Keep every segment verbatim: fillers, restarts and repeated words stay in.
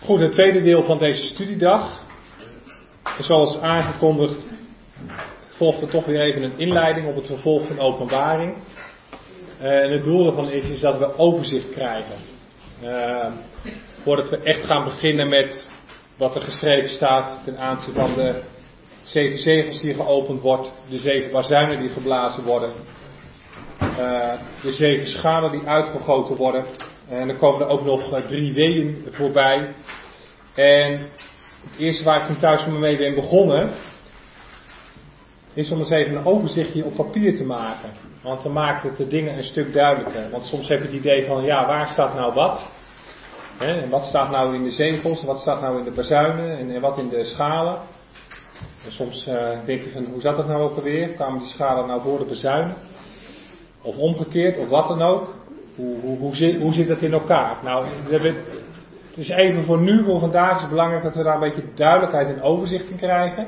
Goed, het tweede deel van deze studiedag. Zoals aangekondigd volgt er toch weer even een inleiding op het vervolg van Openbaring. Uh, en het doel ervan is, is dat we overzicht krijgen. Uh, voordat we echt gaan beginnen met wat er geschreven staat ten aanzien van de zeven zegels die geopend wordt, de zeven bazuinen die geblazen worden, uh, de zeven schalen die uitgegoten worden. En dan komen er ook nog uh, drie weeën voorbij. En het eerste waar ik van thuis mee ben begonnen, is om eens even een overzichtje op papier te maken. Want dan maakt het de dingen een stuk duidelijker. Want soms heb je het idee van, ja, waar staat nou wat? Hè, en wat staat nou in de zegels? En wat staat nou in de bazuinen? En, en wat in de schalen? En soms uh, denk je van, hoe zat dat nou ook alweer? Kwamen die schalen nou voor de bazuinen? Of omgekeerd, of wat dan ook? Hoe, hoe, hoe, zit, hoe zit dat in elkaar? Nou, het is even voor nu, voor vandaag is het belangrijk dat we daar een beetje duidelijkheid en overzicht in krijgen.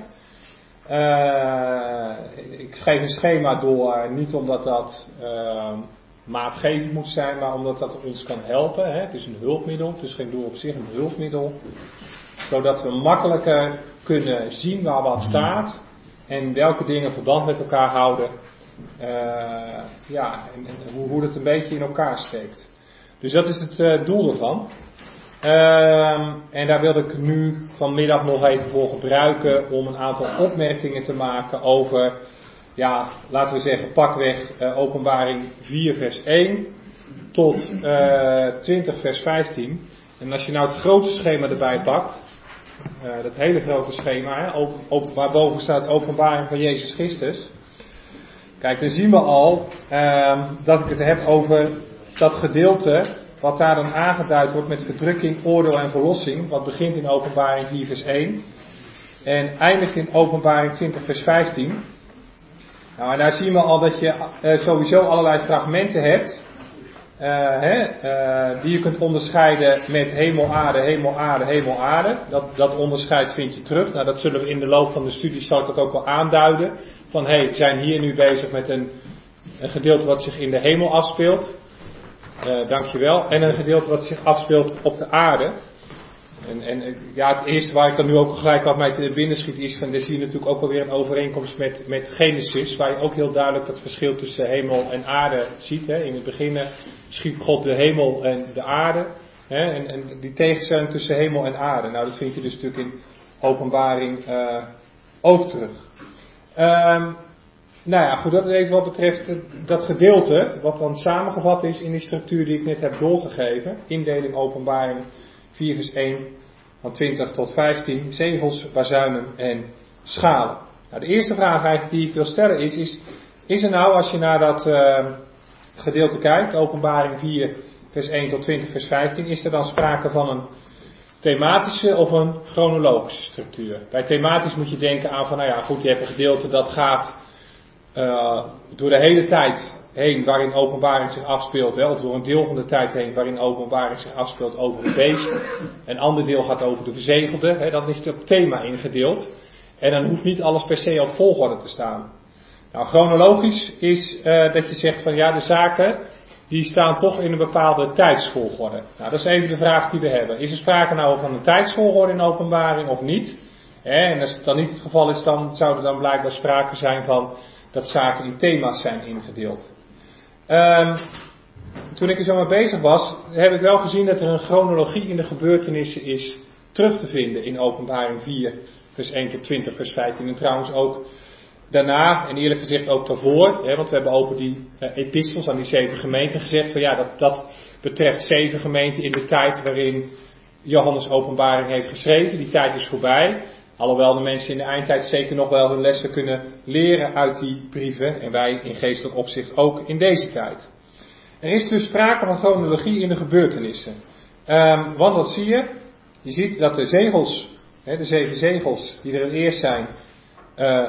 Uh, ik geef een schema door, niet omdat dat uh, maatgevend moet zijn, maar omdat dat ons kan helpen. Hè. Het is een hulpmiddel, het is geen doel op zich, een hulpmiddel. Zodat we makkelijker kunnen zien waar wat staat en welke dingen verband met elkaar houden. Uh, ja, en, en hoe, hoe dat een beetje in elkaar steekt. Dus dat is het uh, doel ervan. Uh, en daar wil ik nu vanmiddag nog even voor gebruiken om een aantal opmerkingen te maken over, ja, laten we zeggen, pakweg uh, Openbaring vier vers één tot uh, twintig vers vijftien. En als je nou het grote schema erbij pakt, uh, dat hele grote schema, hè, op, op, waarboven staat Openbaring van Jezus Christus. Kijk, dan zien we al uh, dat ik het heb over dat gedeelte wat daar dan aangeduid wordt met verdrukking, oordeel en verlossing. Wat begint in Openbaring vier vers één en eindigt in Openbaring twintig vers vijftien. Nou, en daar zien we al dat je uh, sowieso allerlei fragmenten hebt. Uh, hè, uh, die je kunt onderscheiden met hemel, aarde, hemel, aarde, hemel, aarde. Dat, dat onderscheid vind je terug. Nou, dat zullen we in de loop van de studie, zal ik dat ook wel aanduiden. Van, hé, hey, we zijn hier nu bezig met een, een gedeelte wat zich in de hemel afspeelt. Uh, dankjewel. En een gedeelte wat zich afspeelt op de aarde. En, en ja, het eerste waar ik dan nu ook gelijk wat mij te binnen schiet is, van, daar zie je natuurlijk ook wel weer een overeenkomst met, met Genesis, waar je ook heel duidelijk dat verschil tussen hemel en aarde ziet. Hè. In het begin schiep God de hemel en de aarde. Hè, en, en die tegenstelling tussen hemel en aarde. Nou, dat vind je dus natuurlijk in Openbaring uh, ook terug. Um, Nou ja, goed, dat is even wat betreft dat gedeelte, wat dan samengevat is in die structuur die ik net heb doorgegeven. Indeling Openbaring vier vers één van twintig tot vijftien, zegels, bazuinen en schalen. Nou, de eerste vraag eigenlijk die ik wil stellen is, is, is er nou, als je naar dat uh, gedeelte kijkt, Openbaring vier vers één tot twintig vers vijftien, is er dan sprake van een thematische of een chronologische structuur? Bij thematisch moet je denken aan van, nou ja, goed, je hebt een gedeelte dat gaat Uh, door de hele tijd heen waarin openbaring zich afspeelt, hè, of door een deel van de tijd heen waarin openbaring zich afspeelt over het beest. Een ander deel gaat over de verzegelde, hè, dan is het op thema ingedeeld. En dan hoeft niet alles per se op volgorde te staan. Nou, chronologisch is uh, dat je zegt van ja, de zaken die staan toch in een bepaalde tijdsvolgorde. Nou, dat is even de vraag die we hebben. Is er sprake nou van een tijdsvolgorde in openbaring of niet? Hè, en als het dan niet het geval is, dan zou er dan blijkbaar sprake zijn van dat zaken in thema's zijn ingedeeld. Um, toen ik er zo mee bezig was, heb ik wel gezien dat er een chronologie in de gebeurtenissen is terug te vinden in Openbaring vier, vers één tot twintig, vers vijftien. En trouwens ook daarna, en eerlijk gezegd ook daarvoor, hè, want we hebben over die uh, epistels aan die zeven gemeenten gezegd, van ja, dat, dat betreft zeven gemeenten in de tijd waarin Johannes Openbaring heeft geschreven. Die tijd is voorbij. Alhoewel de mensen in de eindtijd zeker nog wel hun lessen kunnen leren uit die brieven. En wij in geestelijk opzicht ook in deze tijd. Er is dus sprake van chronologie in de gebeurtenissen. Um, want wat zie je? Je ziet dat de zegels, hè, de zeven zegels die er in eerst zijn, uh,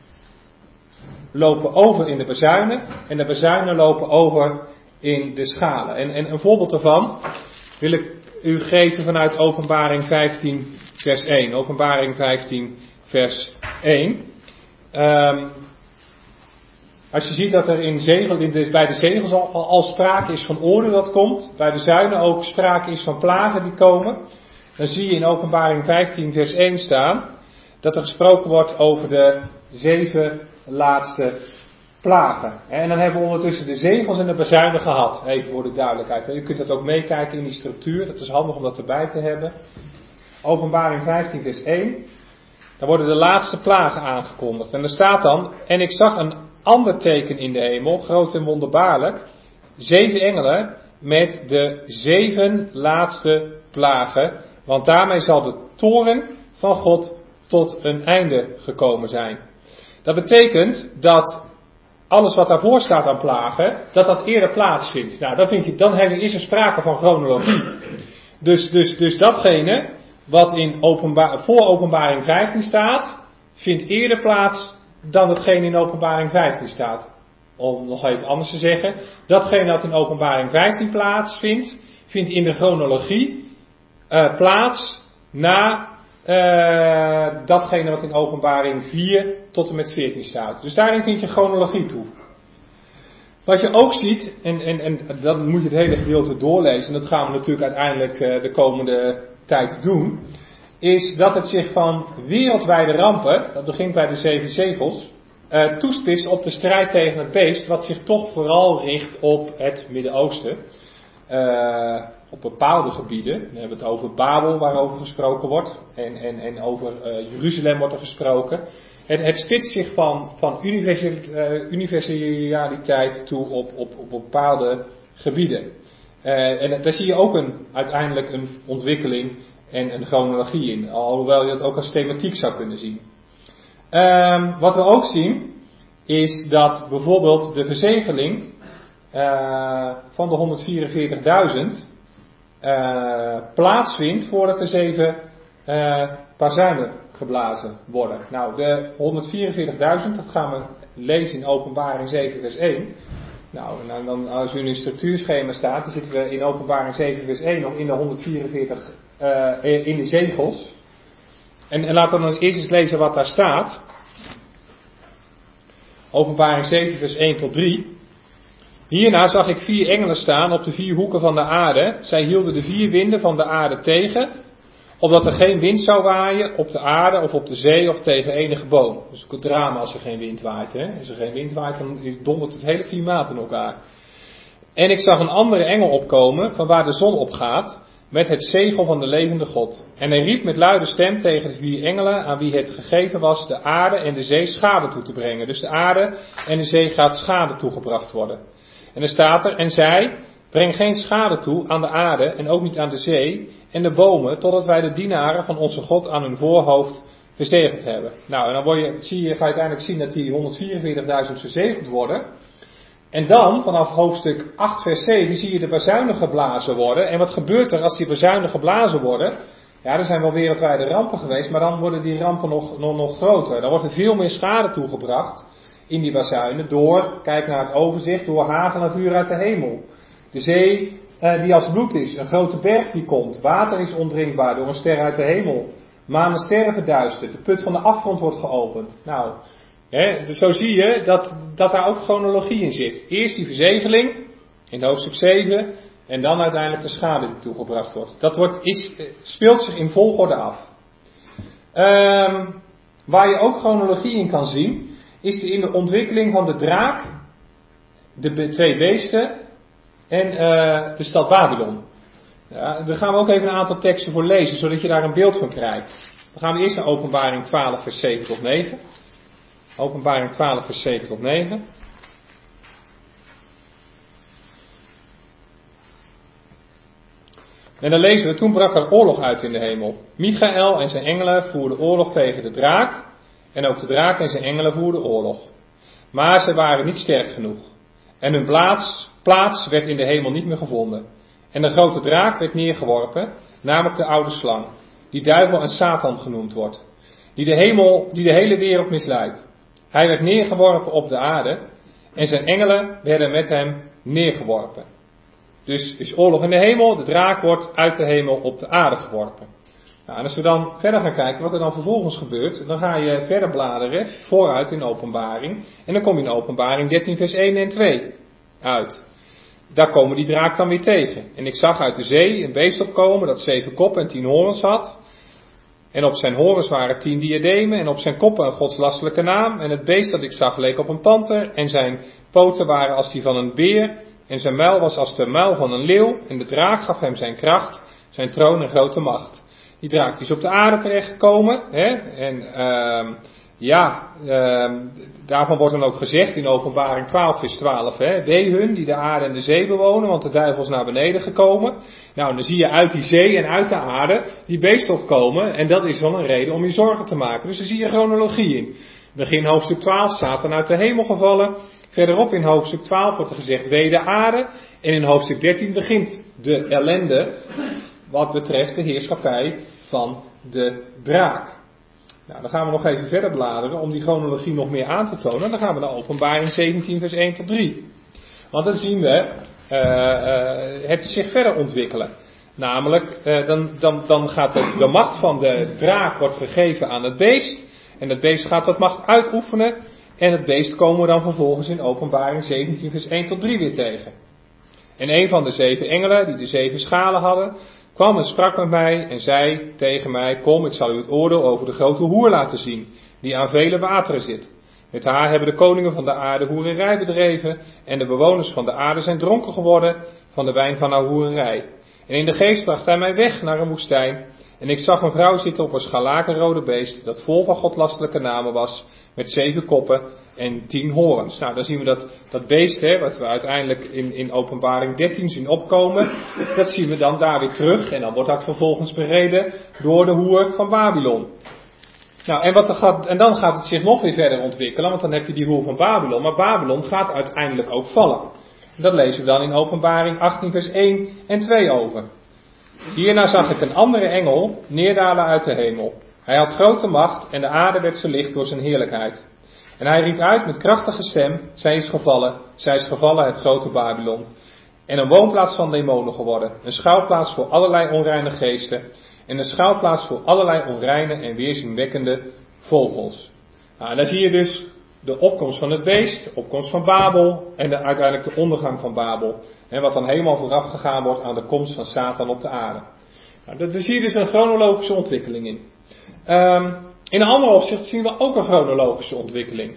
lopen over in de bazuinen. En de bazuinen lopen over in de schalen. En, en een voorbeeld daarvan wil ik u geven vanuit Openbaring vijftien vers één. Openbaring vijftien vers één. Um, als je ziet dat er in zegel, in de, bij de zegels al, al, al sprake is van oordeel dat komt. Bij de zuinen ook sprake is van plagen die komen. dan zie je in Openbaring vijftien vers één staan, dat er gesproken wordt over de zeven laatste plagen. En dan hebben we ondertussen de zegels en de bazuinen gehad. Even voor de duidelijkheid. U kunt dat ook meekijken in die structuur. Dat is handig om dat erbij te hebben. Openbaring vijftien vers één. Dan worden de laatste plagen aangekondigd. En er staat dan, en ik zag een ander teken in de hemel, groot en wonderbaarlijk. Zeven engelen met de zeven laatste plagen. Want daarmee zal de toorn van God tot een einde gekomen zijn. Dat betekent dat alles wat daarvoor staat aan plagen, dat dat eerder plaatsvindt. Nou, dan, vind je, dan is er sprake van chronologie. Dus, dus, dus datgene wat in openba- voor Openbaring vijftien staat, vindt eerder plaats dan hetgene in Openbaring vijftien staat. Om nog even anders te zeggen, datgene wat in Openbaring vijftien plaatsvindt, vindt in de chronologie uh, plaats na uh, datgene wat in Openbaring vier tot en met veertien staat. Dus daarin vind je chronologie toe. Wat je ook ziet, en, en, en dan moet je het hele gedeelte doorlezen, en dat gaan we natuurlijk uiteindelijk uh, de komende tijd doen, is dat het zich van wereldwijde rampen, dat begint bij de zeven zegels, uh, toespitst op de strijd tegen het beest, wat zich toch vooral richt op het Midden-Oosten. Uh, op bepaalde gebieden. We hebben het over Babel waarover gesproken wordt. En, en, en over uh, Jeruzalem wordt er gesproken. Het, het spitst zich van, van universal, uh, universaliteit toe op, op, op bepaalde gebieden. Uh, en daar zie je ook een, uiteindelijk een ontwikkeling en een chronologie in. Alhoewel je dat ook als thematiek zou kunnen zien. Um, wat we ook zien is dat bijvoorbeeld de verzegeling uh, van de honderdvierenveertigduizend uh, plaatsvindt voordat de zeven uh, bazuinen geblazen worden. Nou, de honderdvierenveertigduizend, dat gaan we lezen in Openbaring zeven vers één. Nou, en dan, als u in een structuurschema staat, dan zitten we in Openbaring zeven vers één nog in de honderdvierenveertig, uh, in de zegels. En, en laten we dan eerst eens lezen wat daar staat. Openbaring zeven vers één tot drie. Hierna zag ik vier engelen staan op de vier hoeken van de aarde. Zij hielden de vier winden van de aarde tegen, opdat er geen wind zou waaien op de aarde of op de zee of tegen enige boom. Dus ook het drama als er geen wind waait. Hè? Als er geen wind waait, dan dondert het hele klimaat in elkaar. En ik zag een andere engel opkomen van waar de zon opgaat, met het zegel van de levende God. En hij riep met luide stem tegen de vier engelen aan wie het gegeven was de aarde en de zee schade toe te brengen. Dus de aarde en de zee gaat schade toegebracht worden. En er staat er, en zij, breng geen schade toe aan de aarde en ook niet aan de zee en de bomen, totdat wij de dienaren van onze God aan hun voorhoofd verzegeld hebben. Nou, en dan word je, zie je, ga je uiteindelijk zien dat die honderdvierenveertigduizend verzegeld worden. En dan, vanaf hoofdstuk acht vers zeven, zie je de bazuinen geblazen worden. En wat gebeurt er als die bazuinen geblazen worden? Ja, er zijn wel wereldwijde rampen geweest, maar dan worden die rampen nog, nog, nog groter. Dan wordt er veel meer schade toegebracht in die bazuinen door, kijk naar het overzicht, door hagel en vuur uit de hemel. De zee uh, die als bloed is, een grote berg die komt, water is ondrinkbaar door een ster uit de hemel. Maan en sterren verduisterd, de put van de afgrond wordt geopend. Nou, hè, dus zo zie je dat, dat daar ook chronologie in zit. Eerst die verzegeling, in hoofdstuk zeven, en dan uiteindelijk de schade die toegebracht wordt. Dat wordt, is, speelt zich in volgorde af. Um, waar je ook chronologie in kan zien, is de, in de ontwikkeling van de draak, de twee beesten en uh, de stad Babylon. Ja, daar gaan we ook even een aantal teksten voor lezen, zodat je daar een beeld van krijgt. Dan gaan we eerst naar Openbaring twaalf vers zeven tot negen. Openbaring twaalf vers zeven tot negen. En dan lezen we, toen brak er oorlog uit in de hemel. Michael en zijn engelen voerden oorlog tegen de draak. En ook de draak en zijn engelen voerden oorlog. Maar ze waren niet sterk genoeg. En hun plaats, plaats werd in de hemel niet meer gevonden. En de grote draak werd neergeworpen, namelijk de oude slang, die duivel en Satan genoemd wordt, die de, hemel, die de hele wereld misleidt. Hij werd neergeworpen op de aarde en zijn engelen werden met hem neergeworpen. Dus is oorlog in de hemel, de draak wordt uit de hemel op de aarde geworpen. Nou, en als we dan verder gaan kijken wat er dan vervolgens gebeurt, dan ga je verder bladeren vooruit in Openbaring. En dan kom je in Openbaring dertien vers één en twee uit. daar komen die draak dan weer tegen. En ik zag uit de zee een beest opkomen dat zeven koppen en tien horens had. En op zijn horens waren tien diademen en op zijn koppen een godslastelijke naam. En het beest dat ik zag leek op een panter en zijn poten waren als die van een beer. En zijn muil was als de muil van een leeuw. En de draak gaf hem zijn kracht, zijn troon en grote macht. Die draak die is op de aarde terechtgekomen. Hè? En uh, ja, uh, daarvan wordt dan ook gezegd in Openbaring twaalf vers twaalf. Hè? Wee hun die de aarde en de zee bewonen, want de duivel is naar beneden gekomen. Nou, dan zie je uit die zee en uit de aarde die beesten opkomen. En dat is dan een reden om je zorgen te maken. Dus daar zie je chronologie in. Begin hoofdstuk twaalf, Satan uit de hemel gevallen. Verderop in hoofdstuk twaalf wordt er gezegd wee de aarde. En in hoofdstuk dertien begint de ellende wat betreft de heerschappij van de draak. Nou, dan gaan we nog even verder bladeren om die chronologie nog meer aan te tonen. Dan gaan we naar Openbaring zeventien vers één tot drie. Want dan zien we uh, uh, het zich verder ontwikkelen. Namelijk, uh, dan, dan, dan gaat de, de macht van de draak wordt gegeven aan het beest. En het beest gaat dat macht uitoefenen. En het beest komen we dan vervolgens in Openbaring zeventien vers één tot drie weer tegen. En een van de zeven engelen die de zeven schalen hadden, kwam en sprak met mij en zei tegen mij, kom, ik zal u het oordeel over de grote hoer laten zien, die aan vele wateren zit. Met haar hebben de koningen van de aarde hoererij bedreven en de bewoners van de aarde zijn dronken geworden van de wijn van haar hoererij. En in de geest bracht hij mij weg naar een woestijn en ik zag een vrouw zitten op een scharlakenrode beest dat vol van godlastelijke namen was, met zeven koppen en tien horens. Nou, dan zien we dat, dat beest, hè, wat we uiteindelijk in, in Openbaring dertien zien opkomen, dat zien we dan daar weer terug. En dan wordt dat vervolgens bereden door de hoer van Babylon. Nou, en, wat er gaat, en dan gaat het zich nog weer verder ontwikkelen, want dan heb je die hoer van Babylon. Maar Babylon gaat uiteindelijk ook vallen. En dat lezen we dan in Openbaring achttien vers één en twee over. Hierna zag ik een andere engel neerdalen uit de hemel. Hij had grote macht en de aarde werd verlicht door zijn heerlijkheid. En hij riep uit met krachtige stem, zij is gevallen, zij is gevallen het grote Babylon. En een woonplaats van demonen geworden, een schuilplaats voor allerlei onreine geesten. En een schuilplaats voor allerlei onreine en weerzinwekkende vogels. Nou, en dan zie je dus de opkomst van het beest, de opkomst van Babel en de, uiteindelijk de ondergang van Babel. En wat dan helemaal vooraf gegaan wordt aan de komst van Satan op de aarde. Nou, daar zie je dus een chronologische ontwikkeling in. Um, in een ander opzicht zien we ook een chronologische ontwikkeling.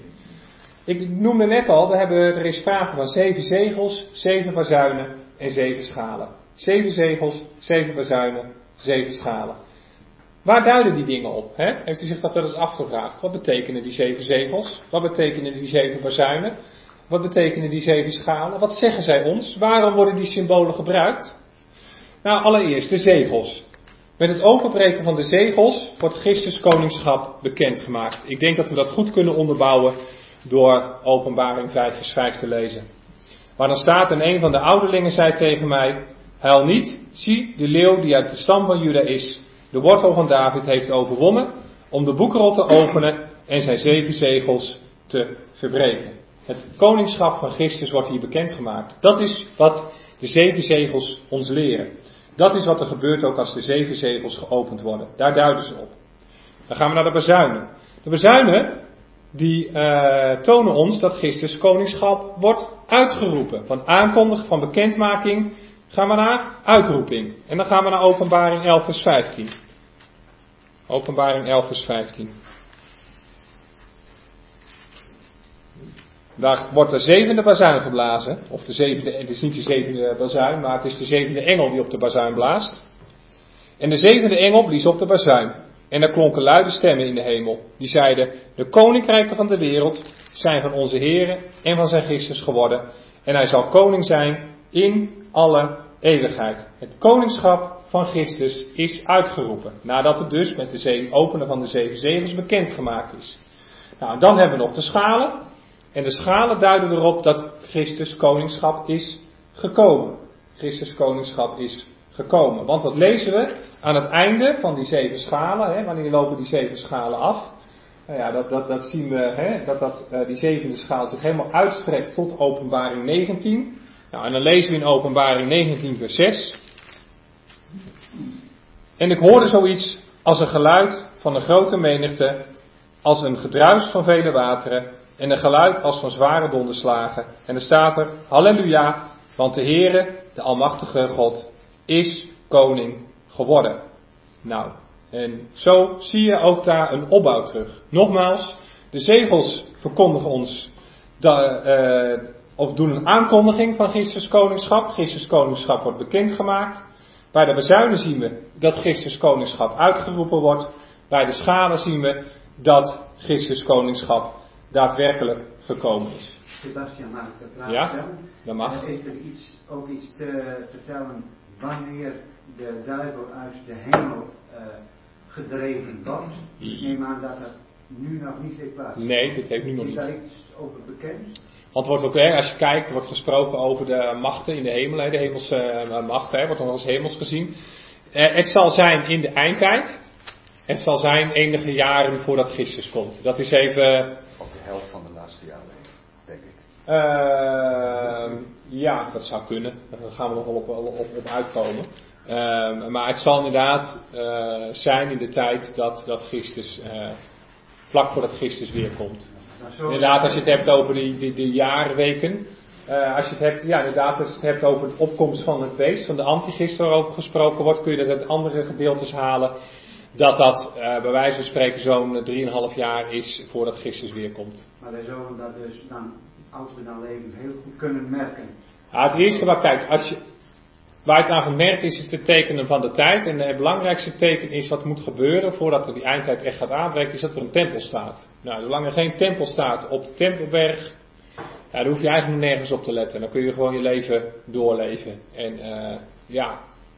Ik noemde net al, we hebben, er is sprake van zeven zegels, zeven bazuinen en zeven schalen. Zeven zegels, zeven bazuinen, zeven schalen. Waar duiden die dingen op? Hè? Heeft u zich dat wel eens afgevraagd? Wat betekenen die zeven zegels? Wat betekenen die zeven bazuinen? Wat betekenen die zeven schalen? Wat zeggen zij ons? Waarom worden die symbolen gebruikt? Nou, allereerst de zegels. Met het openbreken van de zegels wordt Christus koningschap bekendgemaakt. Ik denk dat we dat goed kunnen onderbouwen door Openbaring vijf vers vijf te lezen. Waar dan staat, en een van de ouderlingen zei tegen mij, huil niet, zie, de leeuw die uit de stam van Juda is, de wortel van David heeft overwonnen, om de boekrol te openen en zijn zeven zegels te verbreken. Het koningschap van Christus wordt hier bekendgemaakt. Dat is wat de zeven zegels ons leren. Dat is wat er gebeurt ook als de zeven zegels geopend worden. Daar duiden ze op. Dan gaan we naar de bazuinen. De bazuinen die uh, tonen ons dat Christus koningschap wordt uitgeroepen. Van aankondiging, van bekendmaking gaan we naar uitroeping. En dan gaan we naar Openbaring elf vers vijftien. Openbaring elf vers vijftien. Daar wordt de zevende bazuin geblazen. Of de zevende, het is niet de zevende bazuin, maar het is de zevende engel die op de bazuin blaast. En de zevende engel blies op de bazuin. En er klonken luide stemmen in de hemel. Die zeiden, de koninkrijken van de wereld zijn van onze Here en van zijn Christus geworden. En hij zal koning zijn in alle eeuwigheid. Het koningschap van Christus is uitgeroepen. Nadat het dus met de zeven, openen van de zeven zegels bekendgemaakt is. Nou, en dan hebben we nog de schalen. En de schalen duiden erop dat Christus koningschap is gekomen. Christus koningschap is gekomen. Want wat lezen we aan het einde van die zeven schalen? Hè, wanneer lopen die zeven schalen af? Nou ja, dat, dat, dat zien we, hè, dat, dat uh, die zevende schaal zich helemaal uitstrekt tot Openbaring negentien. Nou, en dan lezen we in Openbaring negentien vers zes. En ik hoorde zoiets als een geluid van een grote menigte, als een gedruis van vele wateren, en een geluid als van zware donderslagen. En er staat er, halleluja, Want de Heere, de Almachtige God, is koning geworden. Nou, en zo zie je ook daar een opbouw terug. Nogmaals, de zegels verkondigen ons, dat, uh, of doen een aankondiging van Christus koningschap. Christus koningschap wordt bekendgemaakt. Bij de bazuinen zien we dat Christus koningschap uitgeroepen wordt. Bij de schalen zien we dat Christus koningschap daadwerkelijk gekomen is. Sebastian, mag ik de vraag ja, stellen? dat mag. En is er iets, ook iets te vertellen wanneer de duivel uit de hemel uh, gedreven wordt? Ik neem aan dat dat nu nog niet heeft plaats. Nee, dit heeft nu nog is niet. Is daar iets over bekend? Want er wordt ook, hè, als je kijkt, er wordt gesproken over de machten in de hemel, hè, de hemelse uh, machten, hè, wordt nog als hemels gezien. Uh, het zal zijn in de eindtijd. Het zal zijn enige jaren voordat Christus komt. Dat is even... Op de helft van de laatste jaren, denk ik. Uh, ja, dat zou kunnen. Daar gaan we nog wel op, op, op uitkomen. Uh, maar het zal inderdaad uh, zijn in de tijd dat, dat Christus, uh, vlak voordat Christus weer komt. Inderdaad, als je het hebt over die, die, die jaarweken. Uh, als je het hebt, ja, inderdaad, als je het hebt over de opkomst van het beest, van de antichrist waarover gesproken wordt, kun je dat uit andere gedeeltes halen. Dat dat uh, bij wijze van spreken zo'n drieënhalf jaar is voordat Christus weer komt. Maar wij zullen dat dus dan, als we dan leven, heel goed kunnen merken. Ja, het eerste wat, kijk, als je, waar je het aan gemerkt is, is het tekenen van de tijd. En het belangrijkste teken is wat moet gebeuren voordat er die eindtijd echt gaat aanbreken, is dat er een tempel staat. Nou, zolang er geen tempel staat op de Tempelberg, ja, dan hoef je eigenlijk nergens op te letten. Dan kun je gewoon je leven doorleven. En uh, ja...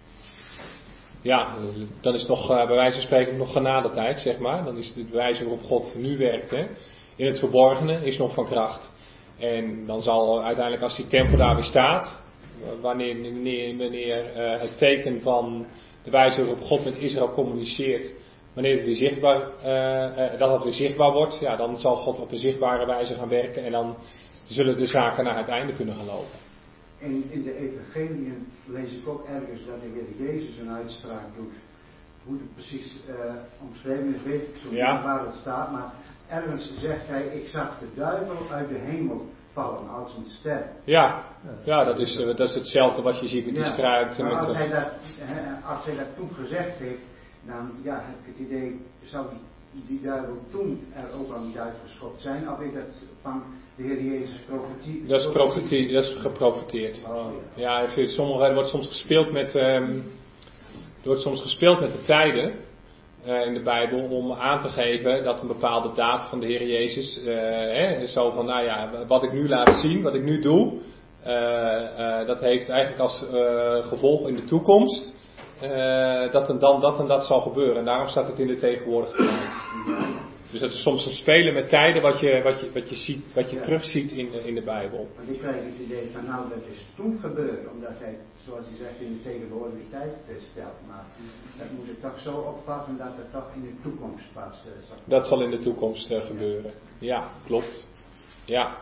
Ja, dan is het nog uh, bij wijze van spreken nog genadetijd, zeg maar. Dan is het bewijs waarop God nu werkt, hè, in het verborgene, is nog van kracht. En dan zal uiteindelijk als die tempel daar weer staat, wanneer, wanneer, wanneer uh, het teken van de wijze waarop God met Israël communiceert, wanneer het weer zichtbaar, uh, uh, dat het weer zichtbaar wordt, ja, dan zal God op een zichtbare wijze gaan werken en dan zullen de zaken naar het einde kunnen gaan lopen. En in de evangeliën lees ik ook ergens dat de Heer Jezus een uitspraak doet. Hoe het precies uh, omschreven is, weet ik zo niet ja. waar het staat. Maar ergens zegt hij, ik zag de duivel uit de hemel vallen als een ster. Ja, ja dat, is, dat is hetzelfde wat je ziet met die ja, strijd. Maar met als, de... hij dat, als hij dat toen gezegd heeft, dan ja, heb ik het idee, zou die, die duivel toen er ook al niet uitgeschopt zijn? Of is dat van de Heer Jezus profetie? Dat is, profetie, dat is geprofeteerd. Oh, ja. Ja, er, sommige, er wordt soms gespeeld met, um, er wordt soms gespeeld met de tijden uh, in de Bijbel om aan te geven dat een bepaalde daad van de Heer Jezus, uh, hè, zo van, nou ja, wat ik nu laat zien, wat ik nu doe, uh, uh, dat heeft eigenlijk als uh, gevolg in de toekomst uh, dat en dan dat en dat zal gebeuren. En daarom staat het in de tegenwoordige tijd. Dus dat is soms een spelen met tijden wat je, wat je, wat je, ziet, wat je ja. terugziet in de, in de Bijbel. Want ik krijg het idee van nou dat is toen gebeurd, omdat hij, zoals je zegt, in de tegenwoordige tijd stelt. Maar dat moet ik toch zo opvatten dat het toch in de toekomst pas uh, zal. Dat zal in de toekomst uh, gebeuren. Ja, klopt. Ja.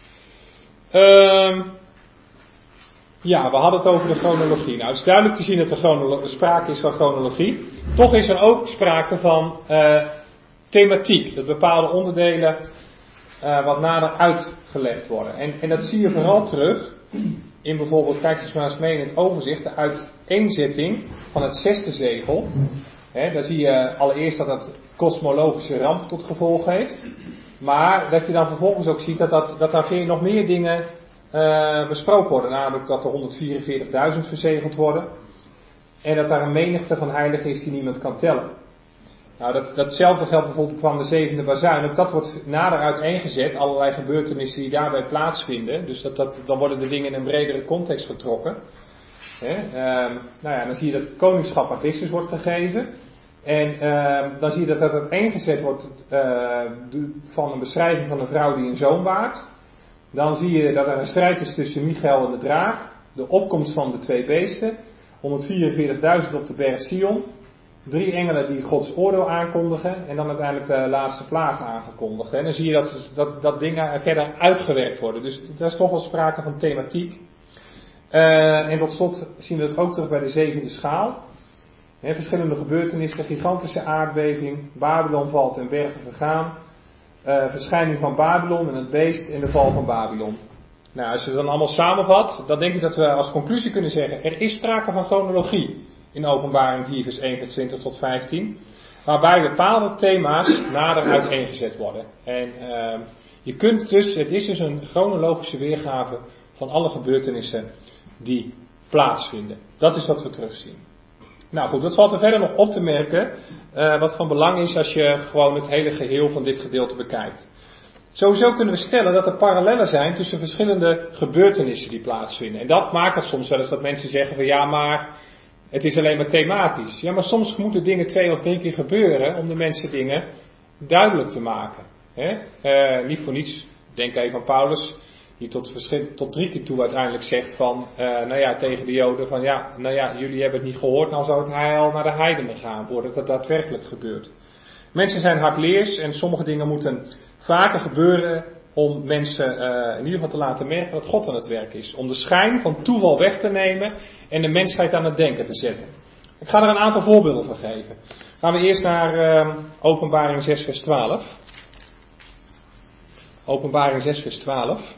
Um, ja, we hadden het over de chronologie. Nou, het is duidelijk te zien dat er chronolo- sprake is van chronologie. Toch is er ook sprake van uh, thematiek. Dat bepaalde onderdelen uh, wat nader uitgelegd worden. En, en dat zie je vooral terug in bijvoorbeeld, kijk eens maar eens mee in het overzicht, de uiteenzetting van het zesde zegel. He, daar zie je allereerst dat dat kosmologische ramp tot gevolg heeft. Maar dat je dan vervolgens ook ziet dat, dat, dat daar veel nog meer dingen uh, besproken worden. Namelijk dat er honderdvierenveertigduizend verzegeld worden. En dat daar een menigte van heiligen is die niemand kan tellen. Nou, dat, datzelfde geldt bijvoorbeeld van de zevende bazuin. Ook dat wordt nader uiteengezet. Allerlei gebeurtenissen die daarbij plaatsvinden. Dus dat, dat, dan worden de dingen in een bredere context getrokken. He, um, nou ja, dan zie je dat het koningschap aan Christus wordt gegeven. En uh, dan zie je dat dat uiteengezet wordt uh, van een beschrijving van een vrouw die een zoon baart. Dan zie je dat er een strijd is tussen Michael en de draak. De opkomst van de twee beesten. honderdvierenveertigduizend op de berg Sion. Drie engelen die Gods oordeel aankondigen. En dan uiteindelijk de laatste plaag aangekondigd. En dan zie je dat, dat, dat dingen verder uitgewerkt worden. Dus er is toch wel sprake van thematiek. Uh, en tot slot zien we het ook terug bij de zevende schaal. He, verschillende gebeurtenissen, gigantische aardbeving, Babylon valt en bergen vergaan, uh, verschijning van Babylon en het beest en de val van Babylon. Nou, als je het dan allemaal samenvat, dan denk ik dat we als conclusie kunnen zeggen, er is sprake van chronologie in Openbaring vier vers eenentwintig tot vijftien, waarbij bepaalde thema's nader uiteengezet worden. En uh, je kunt dus, het is dus een chronologische weergave van alle gebeurtenissen die plaatsvinden. Dat is wat we terugzien. Nou goed, wat valt er verder nog op te merken, uh, wat van belang is als je gewoon het hele geheel van dit gedeelte bekijkt. Sowieso kunnen we stellen dat er parallellen zijn tussen verschillende gebeurtenissen die plaatsvinden. En dat maakt het soms wel eens dat mensen zeggen van ja, maar het is alleen maar thematisch. Ja, maar soms moeten dingen twee of drie keer gebeuren om de mensen dingen duidelijk te maken. Hè? Uh, niet voor niets, denk even aan Paulus, die tot, verschil, tot drie keer toe uiteindelijk zegt van, uh, nou ja, tegen de Joden van ja, nou ja, jullie hebben het niet gehoord, nou zou het heil naar de heidenen gaan, voordat het daadwerkelijk gebeurt. Mensen zijn hardleers en sommige dingen moeten vaker gebeuren om mensen uh, in ieder geval te laten merken dat God aan het werk is. Om de schijn van toeval weg te nemen en de mensheid aan het denken te zetten. Ik ga er een aantal voorbeelden van geven. Gaan we eerst naar uh, Openbaring zes vers twaalf. Openbaring zes vers twaalf.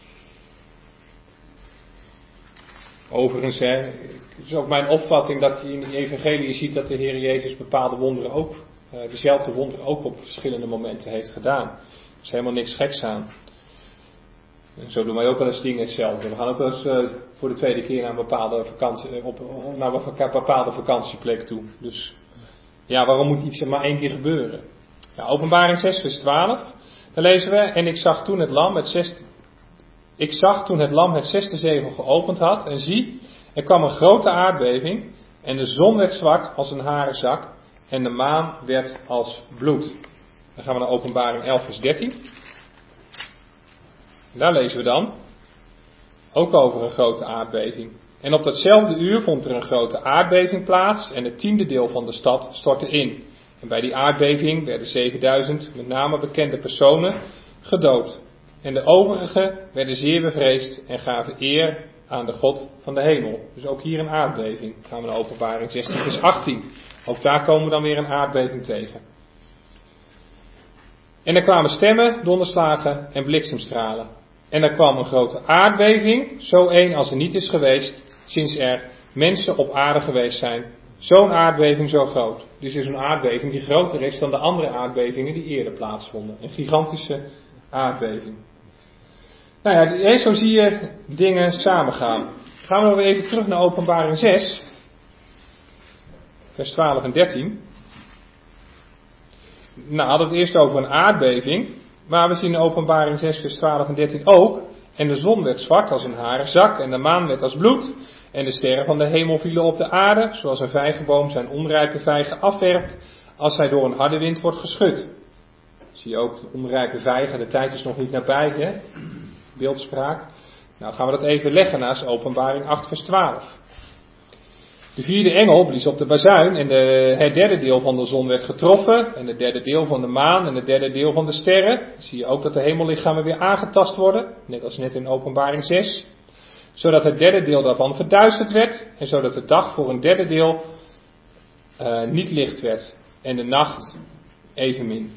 Overigens, hè, het is ook mijn opvatting dat je in de evangelie ziet dat de Heer Jezus bepaalde wonderen ook, uh, dezelfde wonderen ook op verschillende momenten heeft gedaan. Er is helemaal niks geks aan. En zo doen wij ook wel eens dingen hetzelfde. We gaan ook wel eens uh, voor de tweede keer naar een bepaalde vakantie, op, naar een bepaalde vakantieplek toe. Dus ja, waarom moet iets er maar één keer gebeuren? Ja, Openbaring zes vers twaalf, daar lezen we, en ik zag toen het lam het zesde, ik zag toen het lam het zesde zegel geopend had, en zie, er kwam een grote aardbeving, en de zon werd zwart als een harenzak, en de maan werd als bloed. Dan gaan we naar Openbaring elf vers dertien. Daar lezen we dan, ook over een grote aardbeving. En op datzelfde uur vond er een grote aardbeving plaats, en het tiende deel van de stad stortte in. En bij die aardbeving werden zevenduizend, met name bekende personen, gedood. En de overigen werden zeer bevreesd en gaven eer aan de God van de hemel. Dus ook hier een aardbeving. Dan gaan we naar Openbaring zestien vers achttien. Ook daar komen we dan weer een aardbeving tegen. En er kwamen stemmen, donderslagen en bliksemstralen. En er kwam een grote aardbeving, zo een als er niet is geweest, sinds er mensen op aarde geweest zijn. Zo'n aardbeving zo groot. Dus er is een aardbeving die groter is dan de andere aardbevingen die eerder plaatsvonden. Een gigantische aardbeving. Nou ja, zo zie je dingen samengaan. Gaan we nog even terug naar Openbaring zes. Vers twaalf en dertien. Nou, we hadden het eerst over een aardbeving. Maar we zien in Openbaring zes vers twaalf en dertien ook. En de zon werd zwart als een harenzak en de maan werd als bloed. En de sterren van de hemel vielen op de aarde, zoals een vijgenboom zijn onrijpe vijgen afwerpt als hij door een harde wind wordt geschud. Zie je ook de onrijpe vijgen, de tijd is nog niet nabij, hè? Beeldspraak. Nou gaan we dat even leggen naast Openbaring acht vers twaalf. De vierde engel blies op de bazuin en de, het derde deel van de zon werd getroffen. En het derde deel van de maan en het derde deel van de sterren. Zie je ook dat de hemellichamen weer aangetast worden, net als net in Openbaring zes. Zodat het derde deel daarvan verduisterd werd. En zodat de dag voor een derde deel uh, niet licht werd. En de nacht evenmin.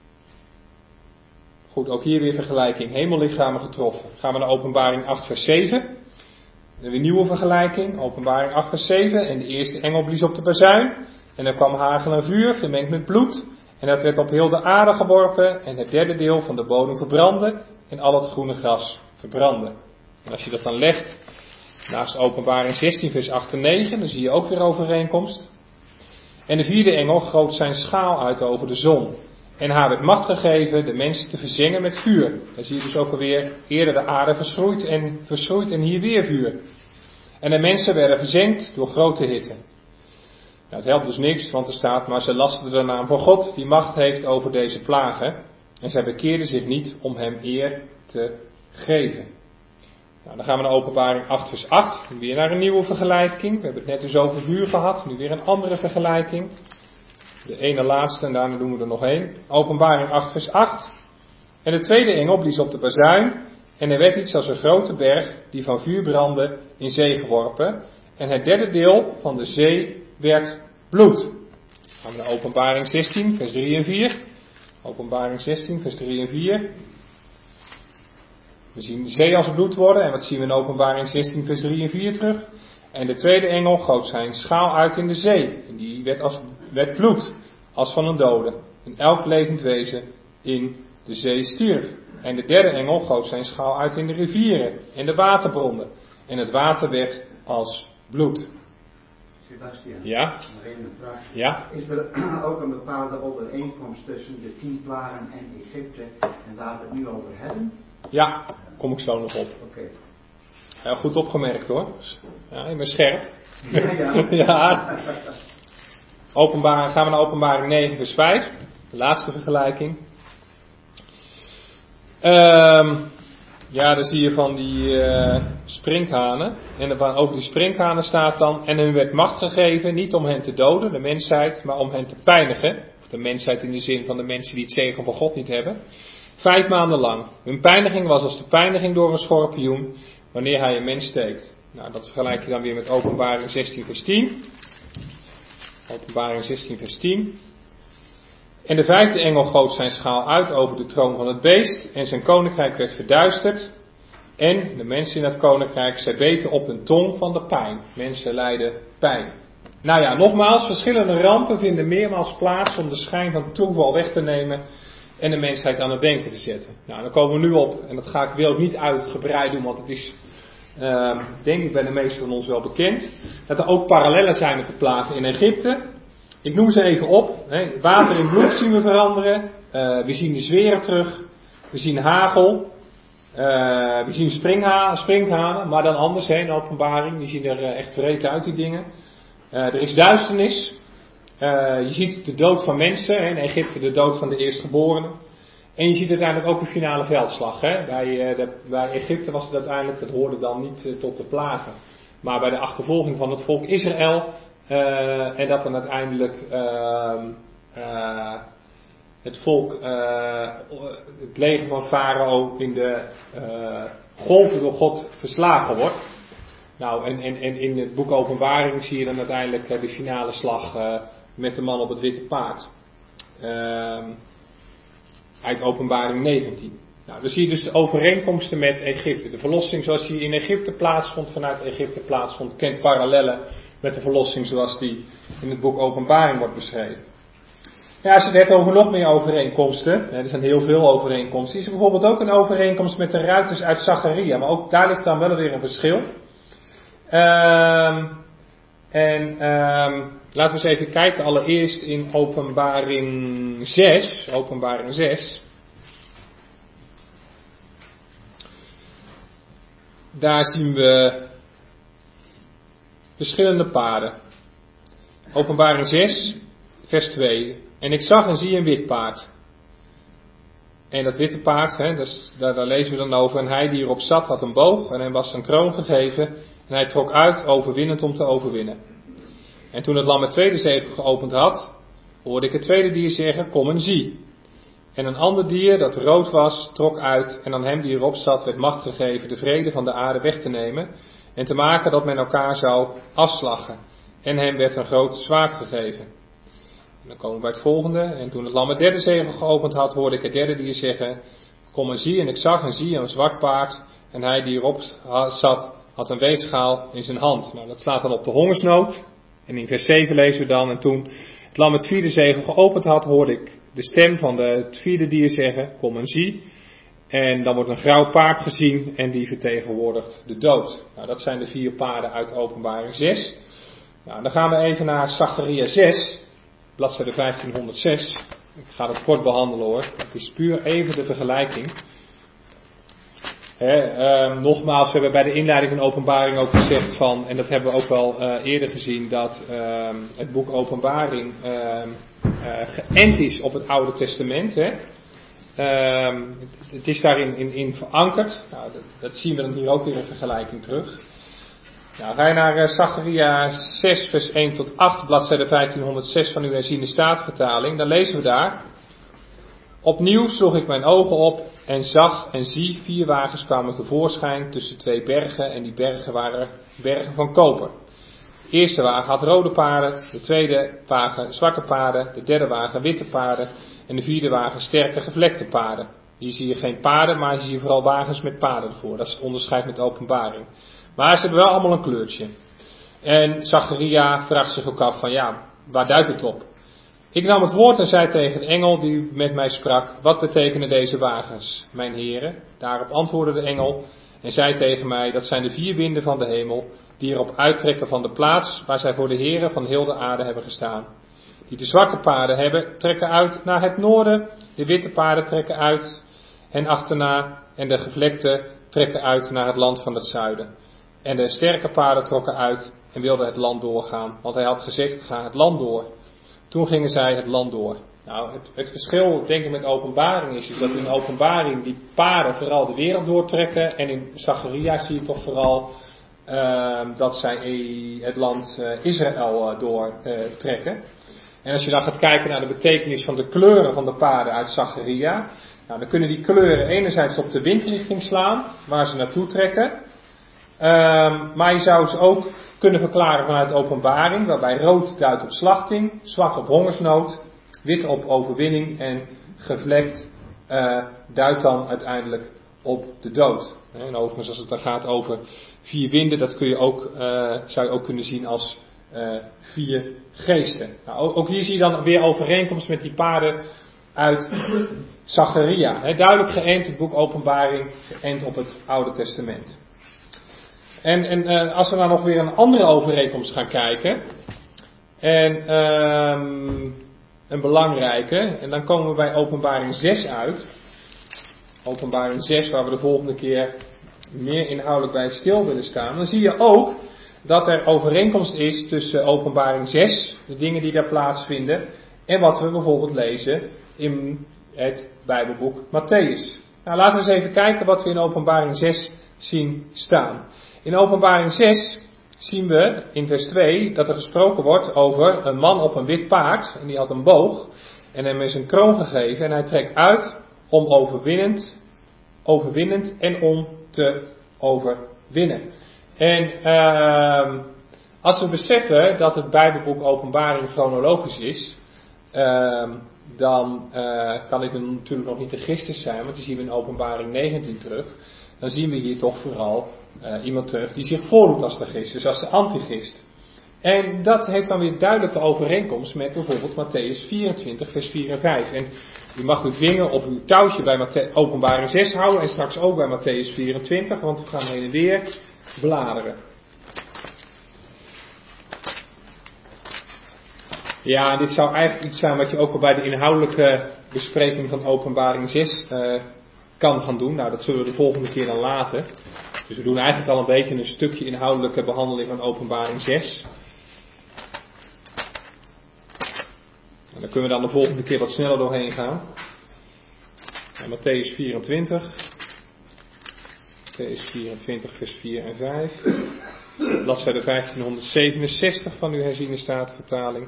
Goed, ook hier weer vergelijking. Hemellichamen getroffen. Gaan we naar Openbaring acht vers zeven. Dan weer nieuwe vergelijking. Openbaring acht vers zeven. En de eerste engel blies op de bazuin. En er kwam hagel en vuur, vermengd met bloed. En dat werd op heel de aarde geworpen. En het derde deel van de bodem verbrandde. En al het groene gras verbrandde. En als je dat dan legt naast Openbaring zestien vers acht en negen, dan zie je ook weer overeenkomst. En de vierde engel goot zijn schaal uit over de zon. En haar werd macht gegeven de mensen te verzengen met vuur. Dan zie je dus ook alweer eerder de aarde verschroeid en, verschroeid en hier weer vuur. En de mensen werden verzengd door grote hitte. Nou, het helpt dus niks, want er staat, maar ze lasten de naam van God die macht heeft over deze plagen. En zij bekeerden zich niet om hem eer te geven. Nou, dan gaan we naar Openbaring acht vers acht. Weer naar een nieuwe vergelijking. We hebben het net dus over vuur gehad. Nu weer een andere vergelijking. De ene laatste en daarna doen we er nog één. Openbaring acht vers acht. En de tweede engel blies op de bazuin. En er werd iets als een grote berg die van vuur brandde in zee geworpen. En het derde deel van de zee werd bloed. Dan gaan we naar Openbaring zestien vers drie en vier. Openbaring zestien vers drie en vier. We zien de zee als bloed worden. En wat zien we in Openbaring zestien vers drie en vier terug? En de tweede engel goot zijn schaal uit in de zee. En die werd, als, werd bloed, als van een dode. En elk levend wezen in de zee stierf. En de derde engel goot zijn schaal uit in de rivieren en de waterbronnen. En het water werd als bloed. Sebastian, Ja? nog even een vraag. Ja? Is er ook een bepaalde overeenkomst tussen de tien plagen en Egypte en waar we het nu over hebben? Ja, kom ik zo nog op. Oké. Okay. Heel goed opgemerkt hoor. Ja, ik ben scherp. Ja, ja. Ja. Openbaring, gaan we naar Openbaring negen vers vijf. De laatste vergelijking. Um, ja, dan zie je van die uh, sprinkhanen. En over die sprinkhanen staat dan: en hun werd macht gegeven, niet om hen te doden, de mensheid, maar om hen te pijnigen. Of de mensheid in de zin van de mensen die het zegen van God niet hebben. Vijf maanden lang. Hun pijniging was als de pijniging door een schorpioen, wanneer hij een mens steekt. Nou, dat vergelijk je dan weer met Openbaring zestien vers tien. Openbaring zestien vers tien. En de vijfde engel goot zijn schaal uit over de troon van het beest, en zijn koninkrijk werd verduisterd. En de mensen in het koninkrijk, zij beten op hun tong van de pijn. Mensen lijden pijn. Nou ja, nogmaals, verschillende rampen vinden meermaals plaats om de schijn van toeval weg te nemen en de mensheid aan het denken te zetten. Nou, dan komen we nu op, en dat ga ik wil niet uitgebreid doen, want het is, uh, denk ik bij de meesten van ons wel bekend, dat er ook parallellen zijn met de plagen in Egypte. Ik noem ze even op. Hè. Water in bloed zien we veranderen. Uh, we zien de zweren terug. We zien hagel. Uh, we zien springha- springhanen. Maar dan anders, hè, in openbaring. Die zien er uh, echt vreten uit, die dingen. Uh, er is duisternis. Uh, je ziet de dood van mensen. Hè, in Egypte de dood van de eerstgeborenen. En je ziet uiteindelijk ook een finale veldslag. Hè. Bij, uh, de, bij Egypte was het uiteindelijk, dat hoorde dan niet uh, tot de plagen. Maar bij de achtervolging van het volk Israël. Uh, en dat dan uiteindelijk uh, uh, het volk, uh, het leger van Farao in de uh, golven door God verslagen wordt. Nou, en, en, en in het boek Openbaring zie je dan uiteindelijk uh, de finale slag uh, met de man op het witte paard. Uh, uit Openbaring negentien. Nou, dan zie je dus de overeenkomsten met Egypte. De verlossing zoals die in Egypte plaatsvond, vanuit Egypte plaatsvond, kent parallellen met de verlossing zoals die in het boek Openbaring wordt beschreven. Ja, als je het hebt over nog meer overeenkomsten, er zijn heel veel overeenkomsten, is er bijvoorbeeld ook een overeenkomst met de ruiters uit Zacharia, maar ook daar ligt dan wel weer een verschil. Um, en um, laten we eens even kijken, allereerst in Openbaring zes, Openbaring zes. Daar zien we verschillende paarden. Openbaring zes, vers twee. En ik zag en zie een wit paard. En dat witte paard, hè, dus, daar, daar lezen we dan over. En hij die erop zat had een boog en hem was een kroon gegeven. En hij trok uit overwinnend om te overwinnen. En toen het lam het tweede zegel geopend had, hoorde ik het tweede dier zeggen, kom en zie. En een ander dier dat rood was, trok uit en aan hem die erop zat werd macht gegeven de vrede van de aarde weg te nemen en te maken dat men elkaar zou afslagen. En hem werd een groot zwaard gegeven. En dan komen we bij het volgende. En toen het lam het derde zegel geopend had, hoorde ik het derde dier zeggen, kom en zie. En ik zag en zie een zwart paard en hij die erop zat had een weegschaal in zijn hand. Nou, dat slaat dan op de hongersnood. En in vers zeven lezen we dan, en toen het lam het vierde zegel geopend had, hoorde ik de stem van de, het vierde dier zeggen, kom en zie. En dan wordt een grauw paard gezien en die vertegenwoordigt de dood. Nou, dat zijn de vier paarden uit Openbaring zes. Nou, dan gaan we even naar Zacharia zes, bladzijde vijftienhonderdzes. Ik ga het kort behandelen hoor. Het is puur even de vergelijking. He, uh, nogmaals, we hebben bij de inleiding van Openbaring ook gezegd van, en dat hebben we ook wel uh, eerder gezien, dat uh, het boek Openbaring uh, uh, geënt is op het Oude Testament. Hè. Uh, het is daarin in, in verankerd. Nou, dat, dat zien we dan hier ook weer een vergelijking terug. Nou, ga je naar uh, Zacharia zes vers één tot acht, bladzijde vijftienhonderdzes van uw herziene staatvertaling. Dan lezen we daar. Opnieuw sloeg ik mijn ogen op en zag en zie vier wagens kwamen tevoorschijn tussen twee bergen en die bergen waren bergen van koper. De eerste wagen had rode paarden, de tweede wagen zwarte paarden, de derde wagen witte paarden en de vierde wagen sterke gevlekte paarden. Hier zie je geen paarden, maar hier zie je vooral wagens met paarden ervoor. Dat is het onderscheid met de openbaring. Maar ze hebben wel allemaal een kleurtje. En Zacharia vraagt zich ook af van ja, waar duidt het op? Ik nam het woord en zei tegen de engel die met mij sprak, wat betekenen deze wagens, mijn heren? Daarop antwoordde de engel en zei tegen mij, dat zijn de vier winden van de hemel, die erop uittrekken van de plaats waar zij voor de heren van heel de aarde hebben gestaan. Die de zwarte paarden hebben, trekken uit naar het noorden, de witte paarden trekken uit hen achterna en de gevlekte trekken uit naar het land van het zuiden. En de sterke paarden trokken uit en wilden het land doorgaan, want hij had gezegd, ga het land door. Toen gingen zij het land door. Nou, het, het verschil, denk ik, met openbaring is, is dat in openbaring die paarden vooral de wereld doortrekken. En in Zacharia zie je toch vooral uh, dat zij het land uh, Israël uh, doortrekken. Uh, en als je dan gaat kijken naar de betekenis van de kleuren van de paarden uit Zacharia. Nou, dan kunnen die kleuren enerzijds op de windrichting slaan, waar ze naartoe trekken. Um, maar je zou ze ook kunnen verklaren vanuit openbaring, waarbij rood duidt op slachting, zwart op hongersnood, wit op overwinning en gevlekt uh, duidt dan uiteindelijk op de dood. En overigens als het dan gaat over vier winden, dat kun je ook, uh, zou je ook kunnen zien als uh, vier geesten. Nou, ook hier zie je dan weer overeenkomst met die paarden uit Zacharia. He, duidelijk geënt, het boek Openbaring, geënt op het Oude Testament. En, en uh, als we dan nog weer een andere overeenkomst gaan kijken, en um, een belangrijke, en dan komen we bij Openbaring zes uit. Openbaring zes, waar we de volgende keer meer inhoudelijk bij stil willen staan. Dan zie je ook dat er overeenkomst is tussen Openbaring zes, de dingen die daar plaatsvinden, en wat we bijvoorbeeld lezen in het Bijbelboek Mattheüs. Nou, laten we eens even kijken wat we in Openbaring zes zien staan. In Openbaring zes zien we in vers twee dat er gesproken wordt over een man op een wit paard. En die had een boog en hem is een kroon gegeven. En hij trekt uit om overwinnend, overwinnend en om te overwinnen. En uh, als we beseffen dat het Bijbelboek Openbaring chronologisch is, uh, dan uh, kan ik natuurlijk nog niet de Christus zijn, want die zien we in Openbaring negentien terug. Dan zien we hier toch vooral uh, iemand terug die zich voordoet als de Christus, als de antichrist. En dat heeft dan weer duidelijke overeenkomst met bijvoorbeeld Mattheüs vierentwintig, vers vier en vijf. En u mag uw vinger of uw touwtje bij Mathe- Openbaring zes houden en straks ook bij Mattheüs vierentwintig, want we gaan heen en weer bladeren. Ja, dit zou eigenlijk iets zijn wat je ook al bij de inhoudelijke bespreking van Openbaring zes uh, kan gaan doen. Nou, dat zullen we de volgende keer dan laten. Dus we doen eigenlijk al een beetje een stukje inhoudelijke behandeling van Openbaring zes. En daar kunnen we dan de volgende keer wat sneller doorheen gaan. En Mattheüs vierentwintig. Mattheüs vierentwintig, vers vier en vijf. Bladzijde vijftienhonderdzevenenzestig van uw herziene staatvertaling.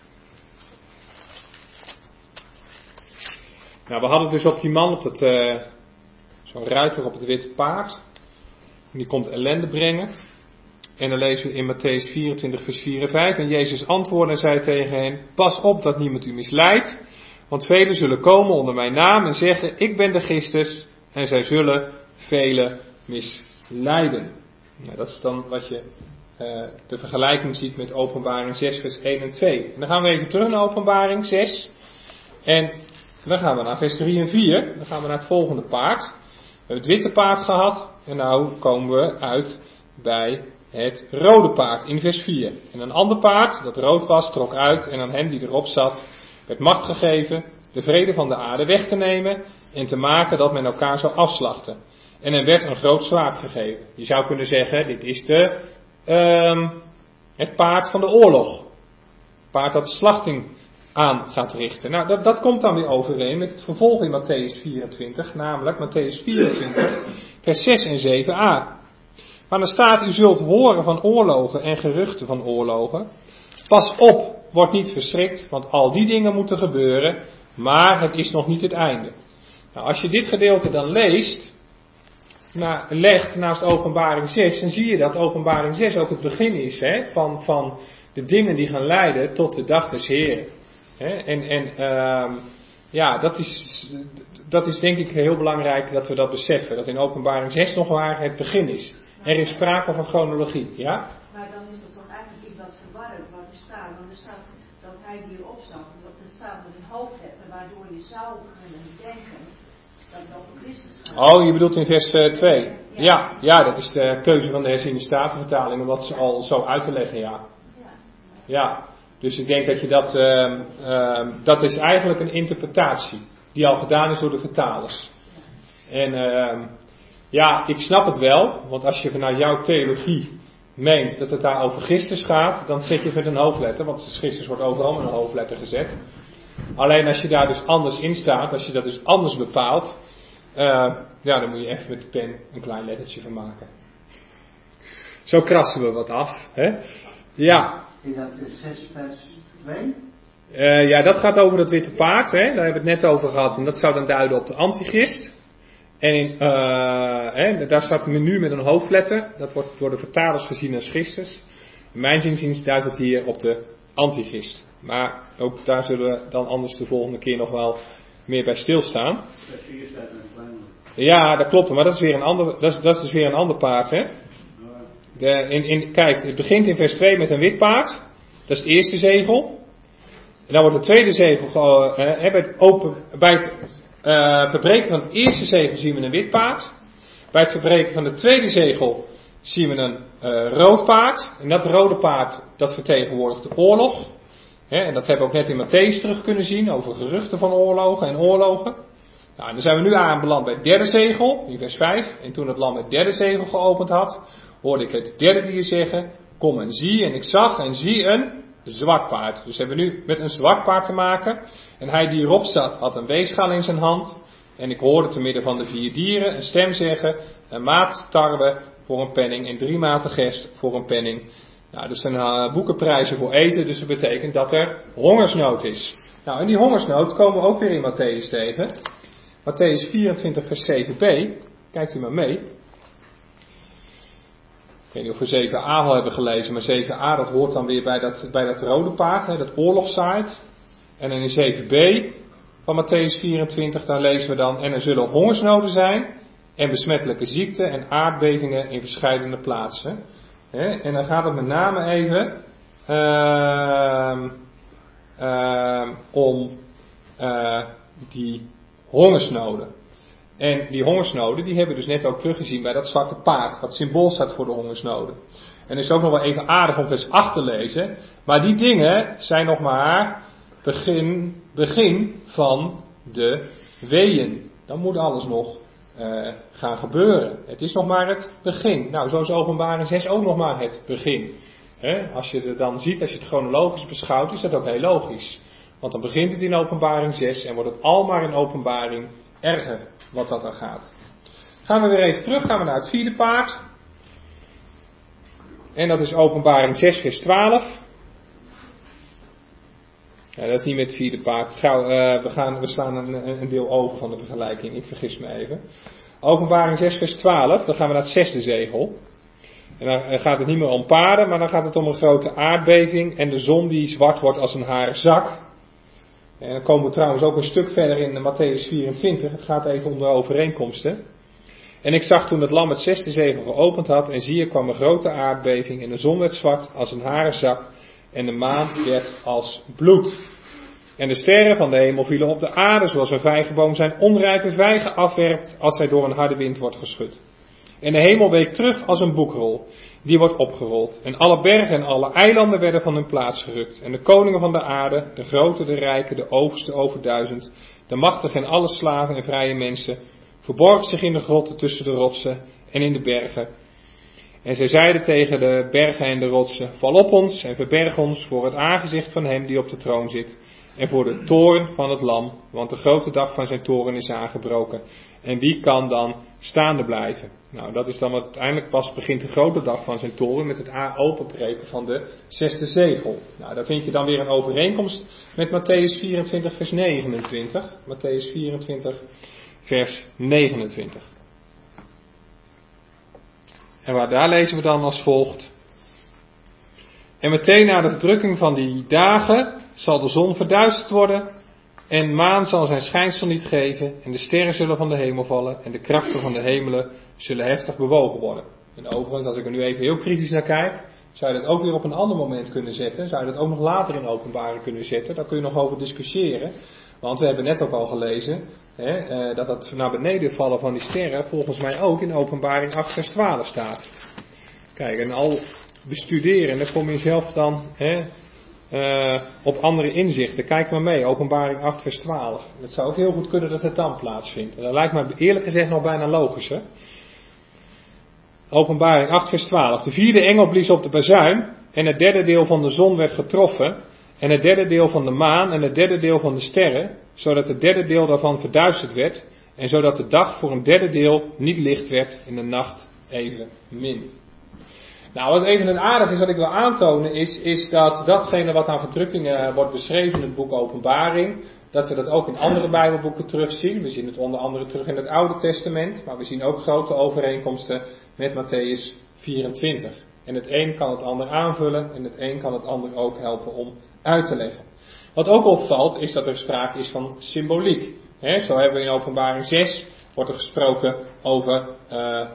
Nou, we hadden dus op die man, op dat, uh, zo'n ruiter op het witte paard. En die komt ellende brengen. En dan lezen we in Mattheüs vierentwintig, vers vier en vijf. En Jezus antwoordde en zei tegen hen: pas op dat niemand u misleidt. Want velen zullen komen onder mijn naam en zeggen: ik ben de Christus. En zij zullen velen misleiden. Nou, dat is dan wat je uh, de vergelijking ziet met Openbaring zes, vers één en twee. En dan gaan we even terug naar Openbaring zes. En dan gaan we naar vers drie en vier. Dan gaan we naar het volgende paard. We hebben het witte paard gehad. En nou komen we uit bij het rode paard in vers vier. En een ander paard, dat rood was, trok uit. En aan hem die erop zat, werd macht gegeven de vrede van de aarde weg te nemen. En te maken dat men elkaar zou afslachten. En er werd een groot zwaard gegeven. Je zou kunnen zeggen, dit is de, um, het paard van de oorlog. Het paard dat de slachting aan gaat richten. Nou, dat, dat komt dan weer overeen met het vervolg in Mattheüs vierentwintig, namelijk Mattheüs vierentwintig, vers zes en zeven a. Maar dan staat, u zult horen van oorlogen en geruchten van oorlogen. Pas op, word niet verschrikt, want al die dingen moeten gebeuren, maar het is nog niet het einde. Nou, als je dit gedeelte dan leest, na, legt naast Openbaring zes, dan zie je dat Openbaring zes ook het begin is hè, van, van de dingen die gaan leiden tot de dag des Heren. He, en en uh, ja, dat is, dat is denk ik heel belangrijk dat we dat beseffen. Dat in Openbaring zes nog maar het begin is. Er is sprake van chronologie, ja? Maar dan is het toch eigenlijk iets wat verwarrend wat er staat. Want er staat dat hij die erop zat. Dat er staat met een hoofdletter, waardoor je zou kunnen denken dat het over Christus gaat. Oh, je bedoelt in vers uh, twee. Ja. ja, ja, dat is de keuze van de herziene statenvertaling om dat al zo uit te leggen, ja. Ja, ja. Dus ik denk dat je dat, uh, uh, dat is eigenlijk een interpretatie die al gedaan is door de vertalers. En uh, ja, ik snap het wel, want als je vanuit jouw theologie meent dat het daar over Christus gaat, dan zet je het met een hoofdletter, want Christus wordt overal met een hoofdletter gezet. Alleen als je daar dus anders in staat, als je dat dus anders bepaalt, uh, ja, dan moet je even met de pen een klein lettertje van maken. Zo krassen we wat af, hè? Ja. Is dat zes vers twee? Uh, ja, dat gaat over het witte paard, hè? Daar hebben we het net over gehad. En dat zou dan duiden op de antichrist. En in, uh, hè, daar staat een menu met een hoofdletter. Dat wordt door de vertalers gezien als Christus. In mijn zinziens duidt het hier op de antichrist. Maar ook daar zullen we dan anders de volgende keer nog wel meer bij stilstaan. Ja, dat klopt. Maar dat is weer een ander, dat is, dat is weer een ander paard, hè? De, in, in, kijk, het begint in vers twee met een wit paard. Dat is het eerste zegel. En dan wordt het tweede zegel, uh, bij het, open, bij het uh, verbreken van het eerste zegel zien we een wit paard. Bij het verbreken van het tweede zegel zien we een uh, rood paard. En dat rode paard, dat vertegenwoordigt de oorlog. He, en dat hebben we ook net in Matthäus terug kunnen zien, over geruchten van oorlogen en oorlogen. Nou, en dan zijn we nu aanbeland bij het derde zegel, in vers vijf. En toen het lam het derde zegel geopend had, hoorde ik het derde dier zeggen, kom en zie. En ik zag en zie een zwart paard. Dus we hebben nu met een zwart paard te maken. En hij die erop zat had een weegschaal in zijn hand. En ik hoorde te midden van de vier dieren een stem zeggen, een maat tarwe voor een penning en drie maten gerst voor een penning. Nou, dat zijn uh, boekenprijzen voor eten, dus dat betekent dat er hongersnood is. Nou, en die hongersnood komen we ook weer in Matthäus tegen. Matthäus vierentwintig vers zeven b. Kijkt u maar mee. Ik weet niet of we zeven a al hebben gelezen, maar zeven a dat hoort dan weer bij dat, bij dat rode paard, hè, dat oorlogszaait. En dan in zeven b van Matthäus vierentwintig, daar lezen we dan, en er zullen hongersnoden zijn en besmettelijke ziekten en aardbevingen in verschillende plaatsen. Hè. En dan gaat het met name even uh, uh, om uh, die hongersnoden. En die hongersnoden, die hebben we dus net ook teruggezien bij dat zwarte paard, wat symbool staat voor de hongersnoden. En het is ook nog wel even aardig om vers acht te lezen, maar die dingen zijn nog maar begin, begin van de weeën. Dan moet alles nog uh, gaan gebeuren. Het is nog maar het begin. Nou, zo is Openbaring zes ook nog maar het begin. He, als je het dan ziet, als je het chronologisch beschouwt, is dat ook heel logisch. Want dan begint het in Openbaring zes en wordt het al maar in Openbaring erger wat dat er gaat. Gaan we weer even terug, gaan we naar het vierde paard. En dat is Openbaring zes vers twaalf. Ja, dat is niet met het vierde paard. Gauw, uh, we, gaan, we slaan een, een deel over van de vergelijking. Ik vergis me even. Openbaring zes vers twaalf. Dan gaan we naar het zesde zegel. En dan gaat het niet meer om paarden, maar dan gaat het om een grote aardbeving. En de zon die zwart wordt als een haren zak. En dan komen we trouwens ook een stuk verder in Matthäus vierentwintig. Het gaat even om de overeenkomsten. En ik zag toen het lam het zesde zegel geopend had. En zie, er kwam een grote aardbeving. En de zon werd zwart als een haren zak. En de maan werd als bloed. En de sterren van de hemel vielen op de aarde, zoals een vijgenboom zijn onrijpe vijgen afwerpt als hij door een harde wind wordt geschud. En de hemel week terug als een boekrol, die wordt opgerold. En alle bergen en alle eilanden werden van hun plaats gerukt. En de koningen van de aarde, de grote, de rijken, de overste over duizend, de machtigen en alle slaven en vrije mensen, verborgen zich in de grotten tussen de rotsen en in de bergen. En zij zeiden tegen de bergen en de rotsen, val op ons en verberg ons voor het aangezicht van hem die op de troon zit. En voor de toorn van het lam, want de grote dag van zijn toorn is aangebroken. En wie kan dan staande blijven? Nou, dat is dan wat uiteindelijk pas begint de grote dag van zijn toorn met het openbreken van de zesde zegel. Nou, daar vind je dan weer een overeenkomst met Matthäus vierentwintig vers negenentwintig. Matthäus vierentwintig vers negenentwintig. En waar daar lezen we dan als volgt. En meteen na de verdrukking van die dagen zal de zon verduisterd worden En maan zal zijn schijnsel niet geven, en de sterren zullen van de hemel vallen, en de krachten van de hemelen zullen heftig bewogen worden. En overigens, als ik er nu even heel kritisch naar kijk, zou je dat ook weer op een ander moment kunnen zetten. Zou je dat ook nog later in openbaring kunnen zetten. Daar kun je nog over discussiëren. Want we hebben net ook al gelezen, hè, eh, dat het naar beneden vallen van die sterren volgens mij ook in openbaring acht vers twaalf staat. Kijk, en al bestuderen, dan kom je zelf dan hè, uh, op andere inzichten. Kijk maar mee, openbaring acht vers twaalf. Het zou ook heel goed kunnen dat het dan plaatsvindt. En dat lijkt me eerlijk gezegd nog bijna logisch. Hè? Openbaring acht vers twaalf. De vierde engel blies op de bazuin en het derde deel van de zon werd getroffen. En het derde deel van de maan en het derde deel van de sterren. Zodat het derde deel daarvan verduisterd werd. En zodat de dag voor een derde deel niet licht werd en de nacht even min. Nou, wat even het aardige is wat ik wil aantonen is, is dat datgene wat aan verdrukkingen wordt beschreven in het boek Openbaring, dat we dat ook in andere Bijbelboeken terugzien. We zien het onder andere terug in het Oude Testament, maar we zien ook grote overeenkomsten met Matthäus vierentwintig. En het een kan het ander aanvullen en het een kan het ander ook helpen om uit te leggen. Wat ook opvalt is dat er sprake is van symboliek. He, zo hebben we in Openbaring zes, wordt er gesproken over uh,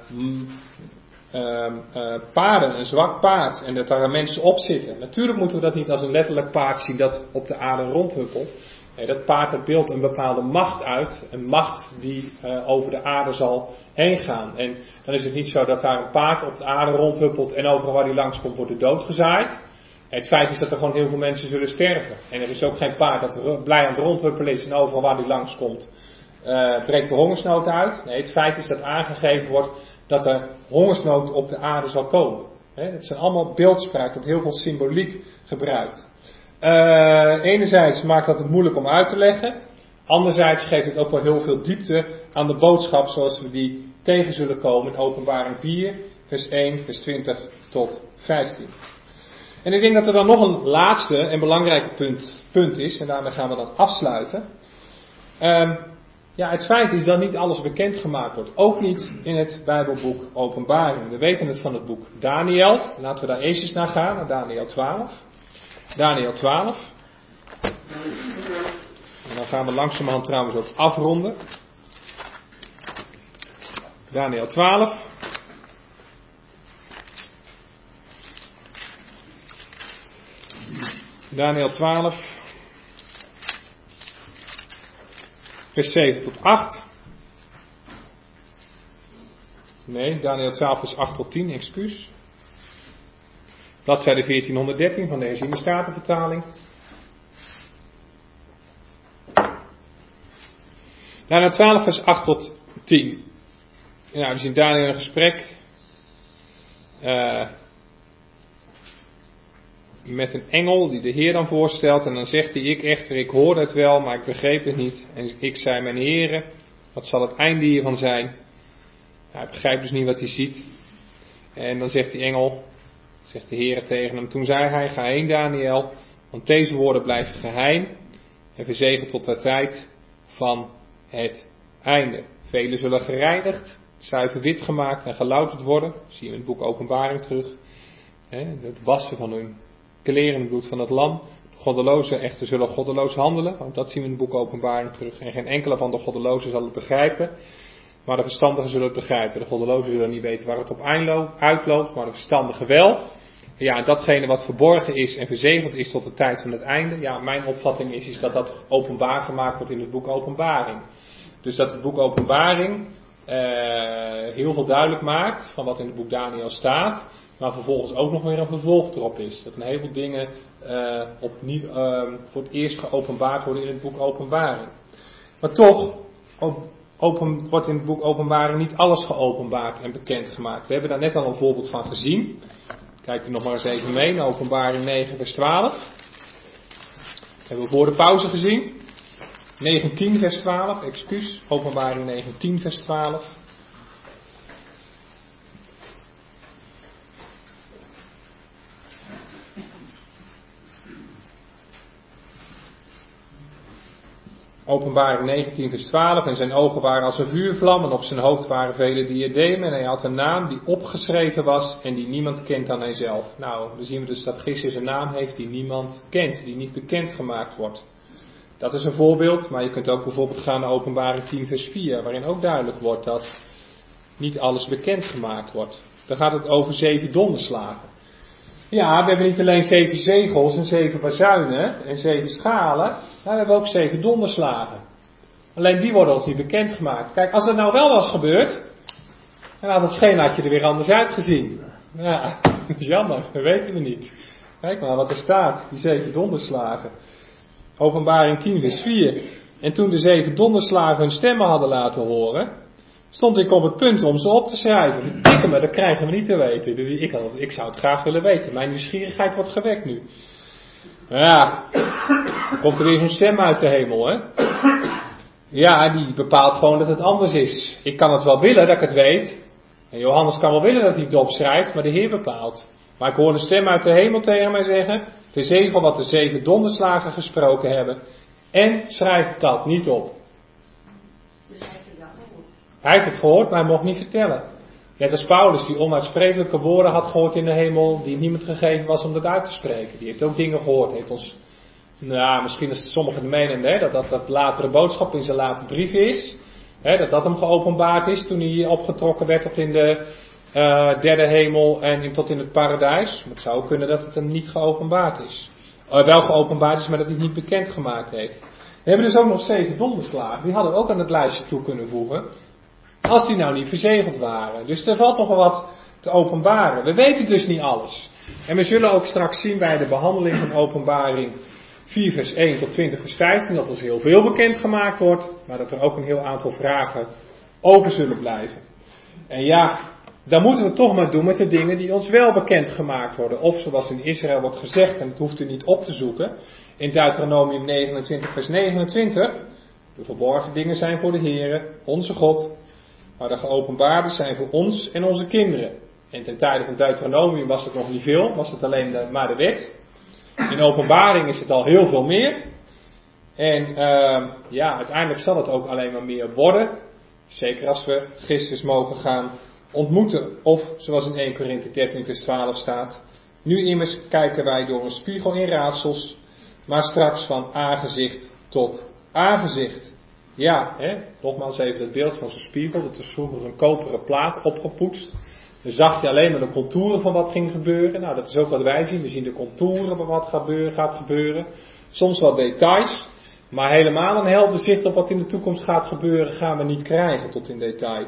Uh, uh, paarden, een zwak paard en dat daar mensen op zitten. Natuurlijk moeten we dat niet als een letterlijk paard zien dat op de aarde rondhuppelt. Nee, dat paard dat beeldt een bepaalde macht uit, een macht die uh, over de aarde zal heen gaan. En dan is het niet zo dat daar een paard op de aarde rondhuppelt en overal waar die langskomt wordt de dood gezaaid. Het feit is dat er gewoon heel veel mensen zullen sterven. En er is ook geen paard dat blij aan het rondhuppelen is en overal waar die langskomt uh, breekt de hongersnood uit. Nee, het feit is dat aangegeven wordt dat er hongersnood op de aarde zal komen. He, dat zijn allemaal beeldspraak, dat heel veel symboliek gebruikt. Uh, enerzijds maakt dat het moeilijk om uit te leggen. Anderzijds geeft het ook wel heel veel diepte aan de boodschap zoals we die tegen zullen komen in Openbaring vier, vers één, vers twintig tot vijftien. En ik denk dat er dan nog een laatste en belangrijke punt, punt is, en daarmee gaan we dan afsluiten. Um, Ja, het feit is dat niet alles bekendgemaakt wordt. Ook niet in het Bijbelboek Openbaring. We weten het van het boek Daniel. Laten we daar eerst naar gaan, naar Daniel twaalf. Daniel twaalf. En dan gaan we langzamerhand trouwens ook afronden. Daniel twaalf. Daniel twaalf. Vers zeven tot acht. Nee, Daniel twaalf vers acht tot tien, excuus. Bladzijde veertienhonderddertien van de herziene statenvertaling. Daniel twaalf vers acht tot tien. Ja, we zien Daniel een gesprek. Uh, met een engel die de Heer dan voorstelt. En dan zegt hij, ik echter, ik hoorde het wel, maar ik begreep het niet. En ik zei, mijn heren, wat zal het einde hiervan zijn? Ja, hij begrijpt dus niet wat hij ziet. En dan zegt die engel, zegt de Heer tegen hem, toen zei hij, ga heen Daniel, want deze woorden blijven geheim. En verzegeld tot de tijd van het einde. Velen zullen gereinigd, zuiver wit gemaakt en gelouterd worden. Dat zie je in het boek Openbaring terug. He, het wassen van hun kleren in het bloed van het lam. De goddelozen echter zullen goddeloos handelen. Ook dat zien we in het boek Openbaring terug. En geen enkele van de goddelozen zal het begrijpen. Maar de verstandigen zullen het begrijpen. De goddelozen zullen niet weten waar het op uitloopt. Maar de verstandigen wel. Ja, en datgene wat verborgen is en verzegeld is tot de tijd van het einde. Ja, mijn opvatting is, is dat dat openbaar gemaakt wordt in het boek Openbaring. Dus dat het boek Openbaring uh, heel veel duidelijk maakt van wat in het boek Daniel staat. Maar vervolgens ook nog weer een vervolg erop is. Dat een heleboel dingen uh, opnieuw, uh, voor het eerst geopenbaard worden in het boek Openbaring. Maar toch op, open, wordt in het boek Openbaring niet alles geopenbaard en bekendgemaakt. We hebben daar net al een voorbeeld van gezien. Kijk er nog maar eens even mee naar Openbaring negen vers twaalf. Dat hebben we voor de pauze gezien. negentien vers twaalf, excuus. Openbaring negentien vers twaalf. Openbaring negentien vers twaalf. En zijn ogen waren als een vuurvlam en op zijn hoofd waren vele diademen. En hij had een naam die opgeschreven was en die niemand kent dan hijzelf. Nou, dan zien we dus dat Christus een naam heeft die niemand kent, die niet bekend gemaakt wordt. Dat is een voorbeeld, maar je kunt ook bijvoorbeeld gaan naar Openbaring tien vers vier, waarin ook duidelijk wordt dat niet alles bekendgemaakt wordt. Dan gaat het over zeven donderslagen. Ja, we hebben niet alleen zeven zegels en zeven bazuinen en zeven schalen, maar we hebben ook zeven donderslagen. Alleen die worden ons niet bekendgemaakt. Kijk, als dat nou wel was gebeurd, dan had het schemaatje er weer anders uitgezien. Ja, dat is jammer, dat weten we niet. Kijk maar wat er staat, die zeven donderslagen. Openbaring tien vers vier. En toen de zeven donderslagen hun stemmen hadden laten horen, stond ik op het punt om ze op te schrijven. Dikke me, dat krijgen we niet te weten. Dus ik, had, ik zou het graag willen weten. Mijn nieuwsgierigheid wordt gewekt nu. Ja, dan komt er weer zo'n stem uit de hemel, hè. Ja, die bepaalt gewoon dat het anders is. Ik kan het wel willen dat ik het weet. En Johannes kan wel willen dat hij het opschrijft, maar de Heer bepaalt. Maar ik hoor een stem uit de hemel tegen mij zeggen, verzegel wat de zeven donderslagen gesproken hebben. En schrijf dat niet op. Dus hij heeft het wel gehoord. Hij heeft het gehoord, maar hij mocht niet vertellen. Net als Paulus, die onuitsprekelijke woorden had gehoord in de hemel, die niemand gegeven was om dat uit te spreken. Die heeft ook dingen gehoord. Heeft ons, nou, misschien is sommigen menen, hè, dat, dat dat latere boodschap in zijn late brief is. Hè, dat dat hem geopenbaard is toen hij opgetrokken werd tot in de uh, derde hemel en in, tot in het paradijs. Maar het zou kunnen dat het hem niet geopenbaard is. Uh, wel geopenbaard is, maar dat hij het niet bekendgemaakt heeft. We hebben dus ook nog zeven donderslagen. Die hadden we ook aan het lijstje toe kunnen voegen. Als die nou niet verzegeld waren. Dus er valt nog wel wat te openbaren. We weten dus niet alles. En we zullen ook straks zien bij de behandeling van Openbaring vier vers één tot twintig vers vijftien. Dat ons heel veel bekendgemaakt wordt. Maar dat er ook een heel aantal vragen open zullen blijven. En ja, dan moeten we het toch maar doen met de dingen die ons wel bekendgemaakt worden. Of zoals in Israël wordt gezegd, en het hoeft u niet op te zoeken. In Deuteronomium negenentwintig vers negenentwintig. De verborgen dingen zijn voor de Heere, onze God. Maar de geopenbaarde zijn voor ons en onze kinderen. En ten tijde van Deuteronomium was het nog niet veel, was het alleen de, maar de wet. In openbaring is het al heel veel meer. En uh, ja, uiteindelijk zal het ook alleen maar meer worden. Zeker als we Christus mogen gaan ontmoeten. Of zoals in eerste Korinthe dertien vers twaalf staat. Nu immers kijken wij door een spiegel in raadsels. Maar straks van aangezicht tot aangezicht. Ja, hè, nogmaals even het beeld van zo'n spiegel. Dat is vroeger een koperen plaat opgepoetst. Dan zag je alleen maar de contouren van wat ging gebeuren. Nou, dat is ook wat wij zien. We zien de contouren van wat gaat gebeuren. Soms wat details. Maar helemaal een helder zicht op wat in de toekomst gaat gebeuren gaan we niet krijgen tot in detail.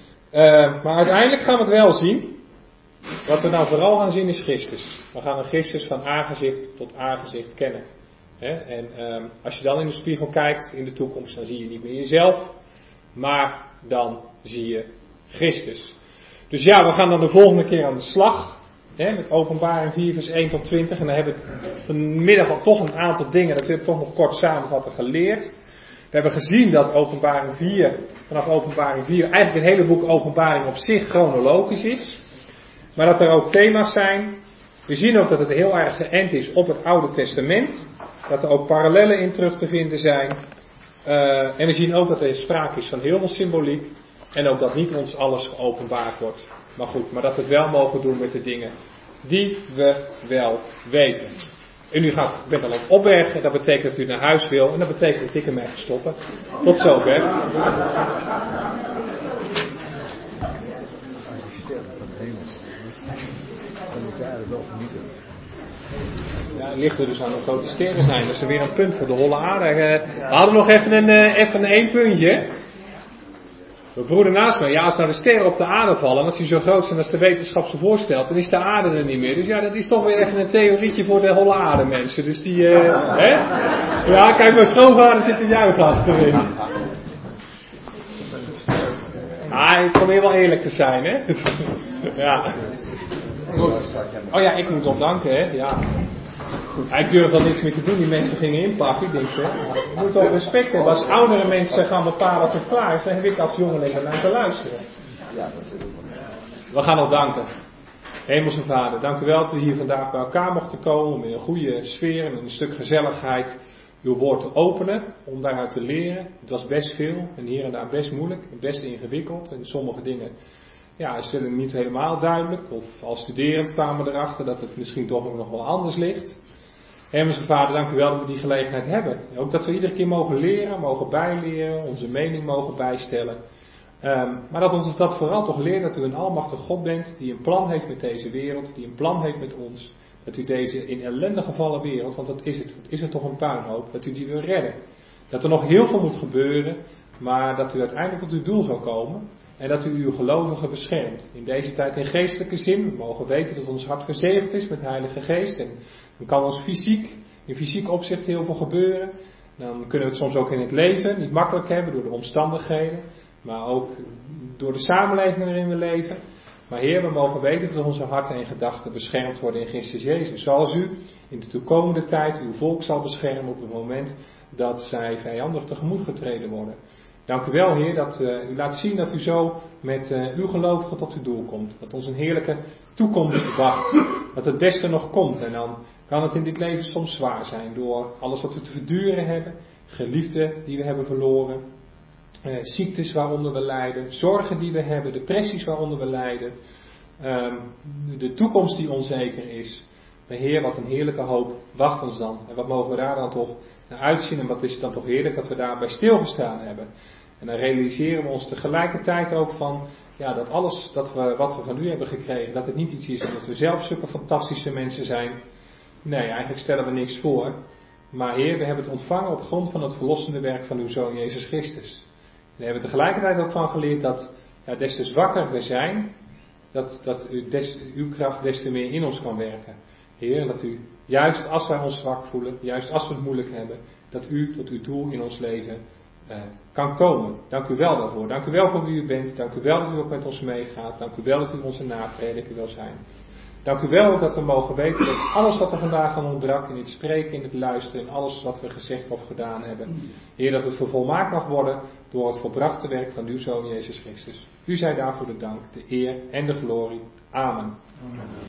Uh, maar uiteindelijk gaan we het wel zien. Wat we nou vooral gaan zien is Christus. We gaan een Christus van aangezicht tot aangezicht kennen. He, en um, als je dan in de spiegel kijkt in de toekomst, dan zie je niet meer jezelf, maar dan zie je Christus. Dus ja, we gaan dan de volgende keer aan de slag, he, met Openbaring vier vers één tot twintig. En dan hebben we vanmiddag al toch een aantal dingen, dat wil ik toch nog kort samenvatten, geleerd. We hebben gezien dat Openbaring vier, vanaf Openbaring vier, eigenlijk het hele boek Openbaring op zich chronologisch is. Maar dat er ook thema's zijn. We zien ook dat het heel erg geënt is op het Oude Testament. Dat er ook parallellen in terug te vinden zijn. Uh, en we zien ook dat er sprake is van heel veel symboliek. En ook dat niet ons alles geopenbaard wordt. Maar goed, maar dat we het wel mogen doen met de dingen die we wel weten. En u gaat, bent al aan het opbergen. Dat betekent dat u naar huis wil. En dat betekent dat ik ermee ga stoppen. Tot zover. Ja, het ligt er dus aan hoe groot de sterren zijn. Dat is er weer een punt voor de holle aarde. We hadden nog even een, even een één puntje. Mijn broeder naast mij, ja, als nou de sterren op de aarde vallen, als die zo groot zijn als de wetenschap ze voorstelt, dan is de aarde er niet meer. Dus ja, dat is toch weer even een theorietje voor de holle aarde mensen. Dus die, uh, hè? Ja, kijk, mijn schoonvader zit te juichen achterin. Ah, ik probeer wel eerlijk te zijn, hè. Ja. Oh ja, ik moet opdanken, hè. Ja. Ik durf dan niks meer te doen, die mensen gingen inpakken. Ik denk, hè, je moet toch respect hebben. Als oudere mensen gaan bepalen wat er klaar is, dan heb ik als jongeling naar te luisteren. We gaan nog danken. Hemelse Vader, dank u wel dat we hier vandaag bij elkaar mochten komen om in een goede sfeer en een stuk gezelligheid uw woord te openen, om daaruit te leren. Het was best veel en hier en daar best moeilijk, best ingewikkeld en sommige dingen ja, zullen niet helemaal duidelijk. Of als studerend kwamen we erachter dat het misschien toch nog wel anders ligt. Hemelse Vader, dank u wel dat we die gelegenheid hebben. Ook dat we iedere keer mogen leren, mogen bijleren, onze mening mogen bijstellen. Um, maar dat ons dat vooral toch leert dat u een almachtig God bent die een plan heeft met deze wereld, die een plan heeft met ons. Dat u deze in ellende gevallen wereld, want dat is het, wat is het toch een puinhoop, dat u die wil redden. Dat er nog heel veel moet gebeuren, maar dat u uiteindelijk tot uw doel zal komen. En dat u uw gelovigen beschermt. In deze tijd in geestelijke zin. We mogen weten dat ons hart verzegeld is met de Heilige Geest. En dan kan ons fysiek, in fysiek opzicht heel veel gebeuren. Dan kunnen we het soms ook in het leven niet makkelijk hebben door de omstandigheden. Maar ook door de samenleving waarin we leven. Maar Heer, we mogen weten dat onze harten en gedachten beschermd worden in Christus Jezus. Zoals u in de toekomende tijd uw volk zal beschermen op het moment dat zij vijandig tegemoet getreden worden. Dank u wel, Heer, dat uh, u laat zien dat u zo met uh, uw gelovigen tot uw doel komt. Dat ons een heerlijke toekomst wacht. Dat het beste nog komt. En dan kan het in dit leven soms zwaar zijn door alles wat we te verduren hebben. Geliefden die we hebben verloren. Uh, ziektes waaronder we lijden. Zorgen die we hebben. Depressies waaronder we lijden. Um, de toekomst die onzeker is. Maar Heer, wat een heerlijke hoop wacht ons dan. En wat mogen we daar dan toch naar uitzien. En wat is het dan toch heerlijk dat we daarbij stilgestaan hebben. En dan realiseren we ons tegelijkertijd ook van, ja, dat alles dat we, wat we van u hebben gekregen, dat het niet iets is omdat we zelf zulke fantastische mensen zijn. Nee, eigenlijk stellen we niks voor. Maar Heer, we hebben het ontvangen op grond van het verlossende werk van uw Zoon Jezus Christus. En we hebben tegelijkertijd ook van geleerd dat, ja, des te zwakker we zijn, dat, dat u des, uw kracht des te meer in ons kan werken. Heer, dat u, juist als wij ons zwak voelen, juist als we het moeilijk hebben, dat u tot uw doel in ons leven Uh, kan komen. Dank u wel daarvoor. Dank u wel voor wie u bent. Dank u wel dat u ook met ons meegaat. Dank u wel dat u onze naprediker wil zijn. Dank u wel dat we mogen weten dat alles wat er vandaag aan ontbrak, in het spreken, in het luisteren, in alles wat we gezegd of gedaan hebben, Heer, dat het vervolmaakt mag worden door het volbrachte werk van uw Zoon Jezus Christus. U zij daarvoor de dank, de eer en de glorie. Amen. Amen.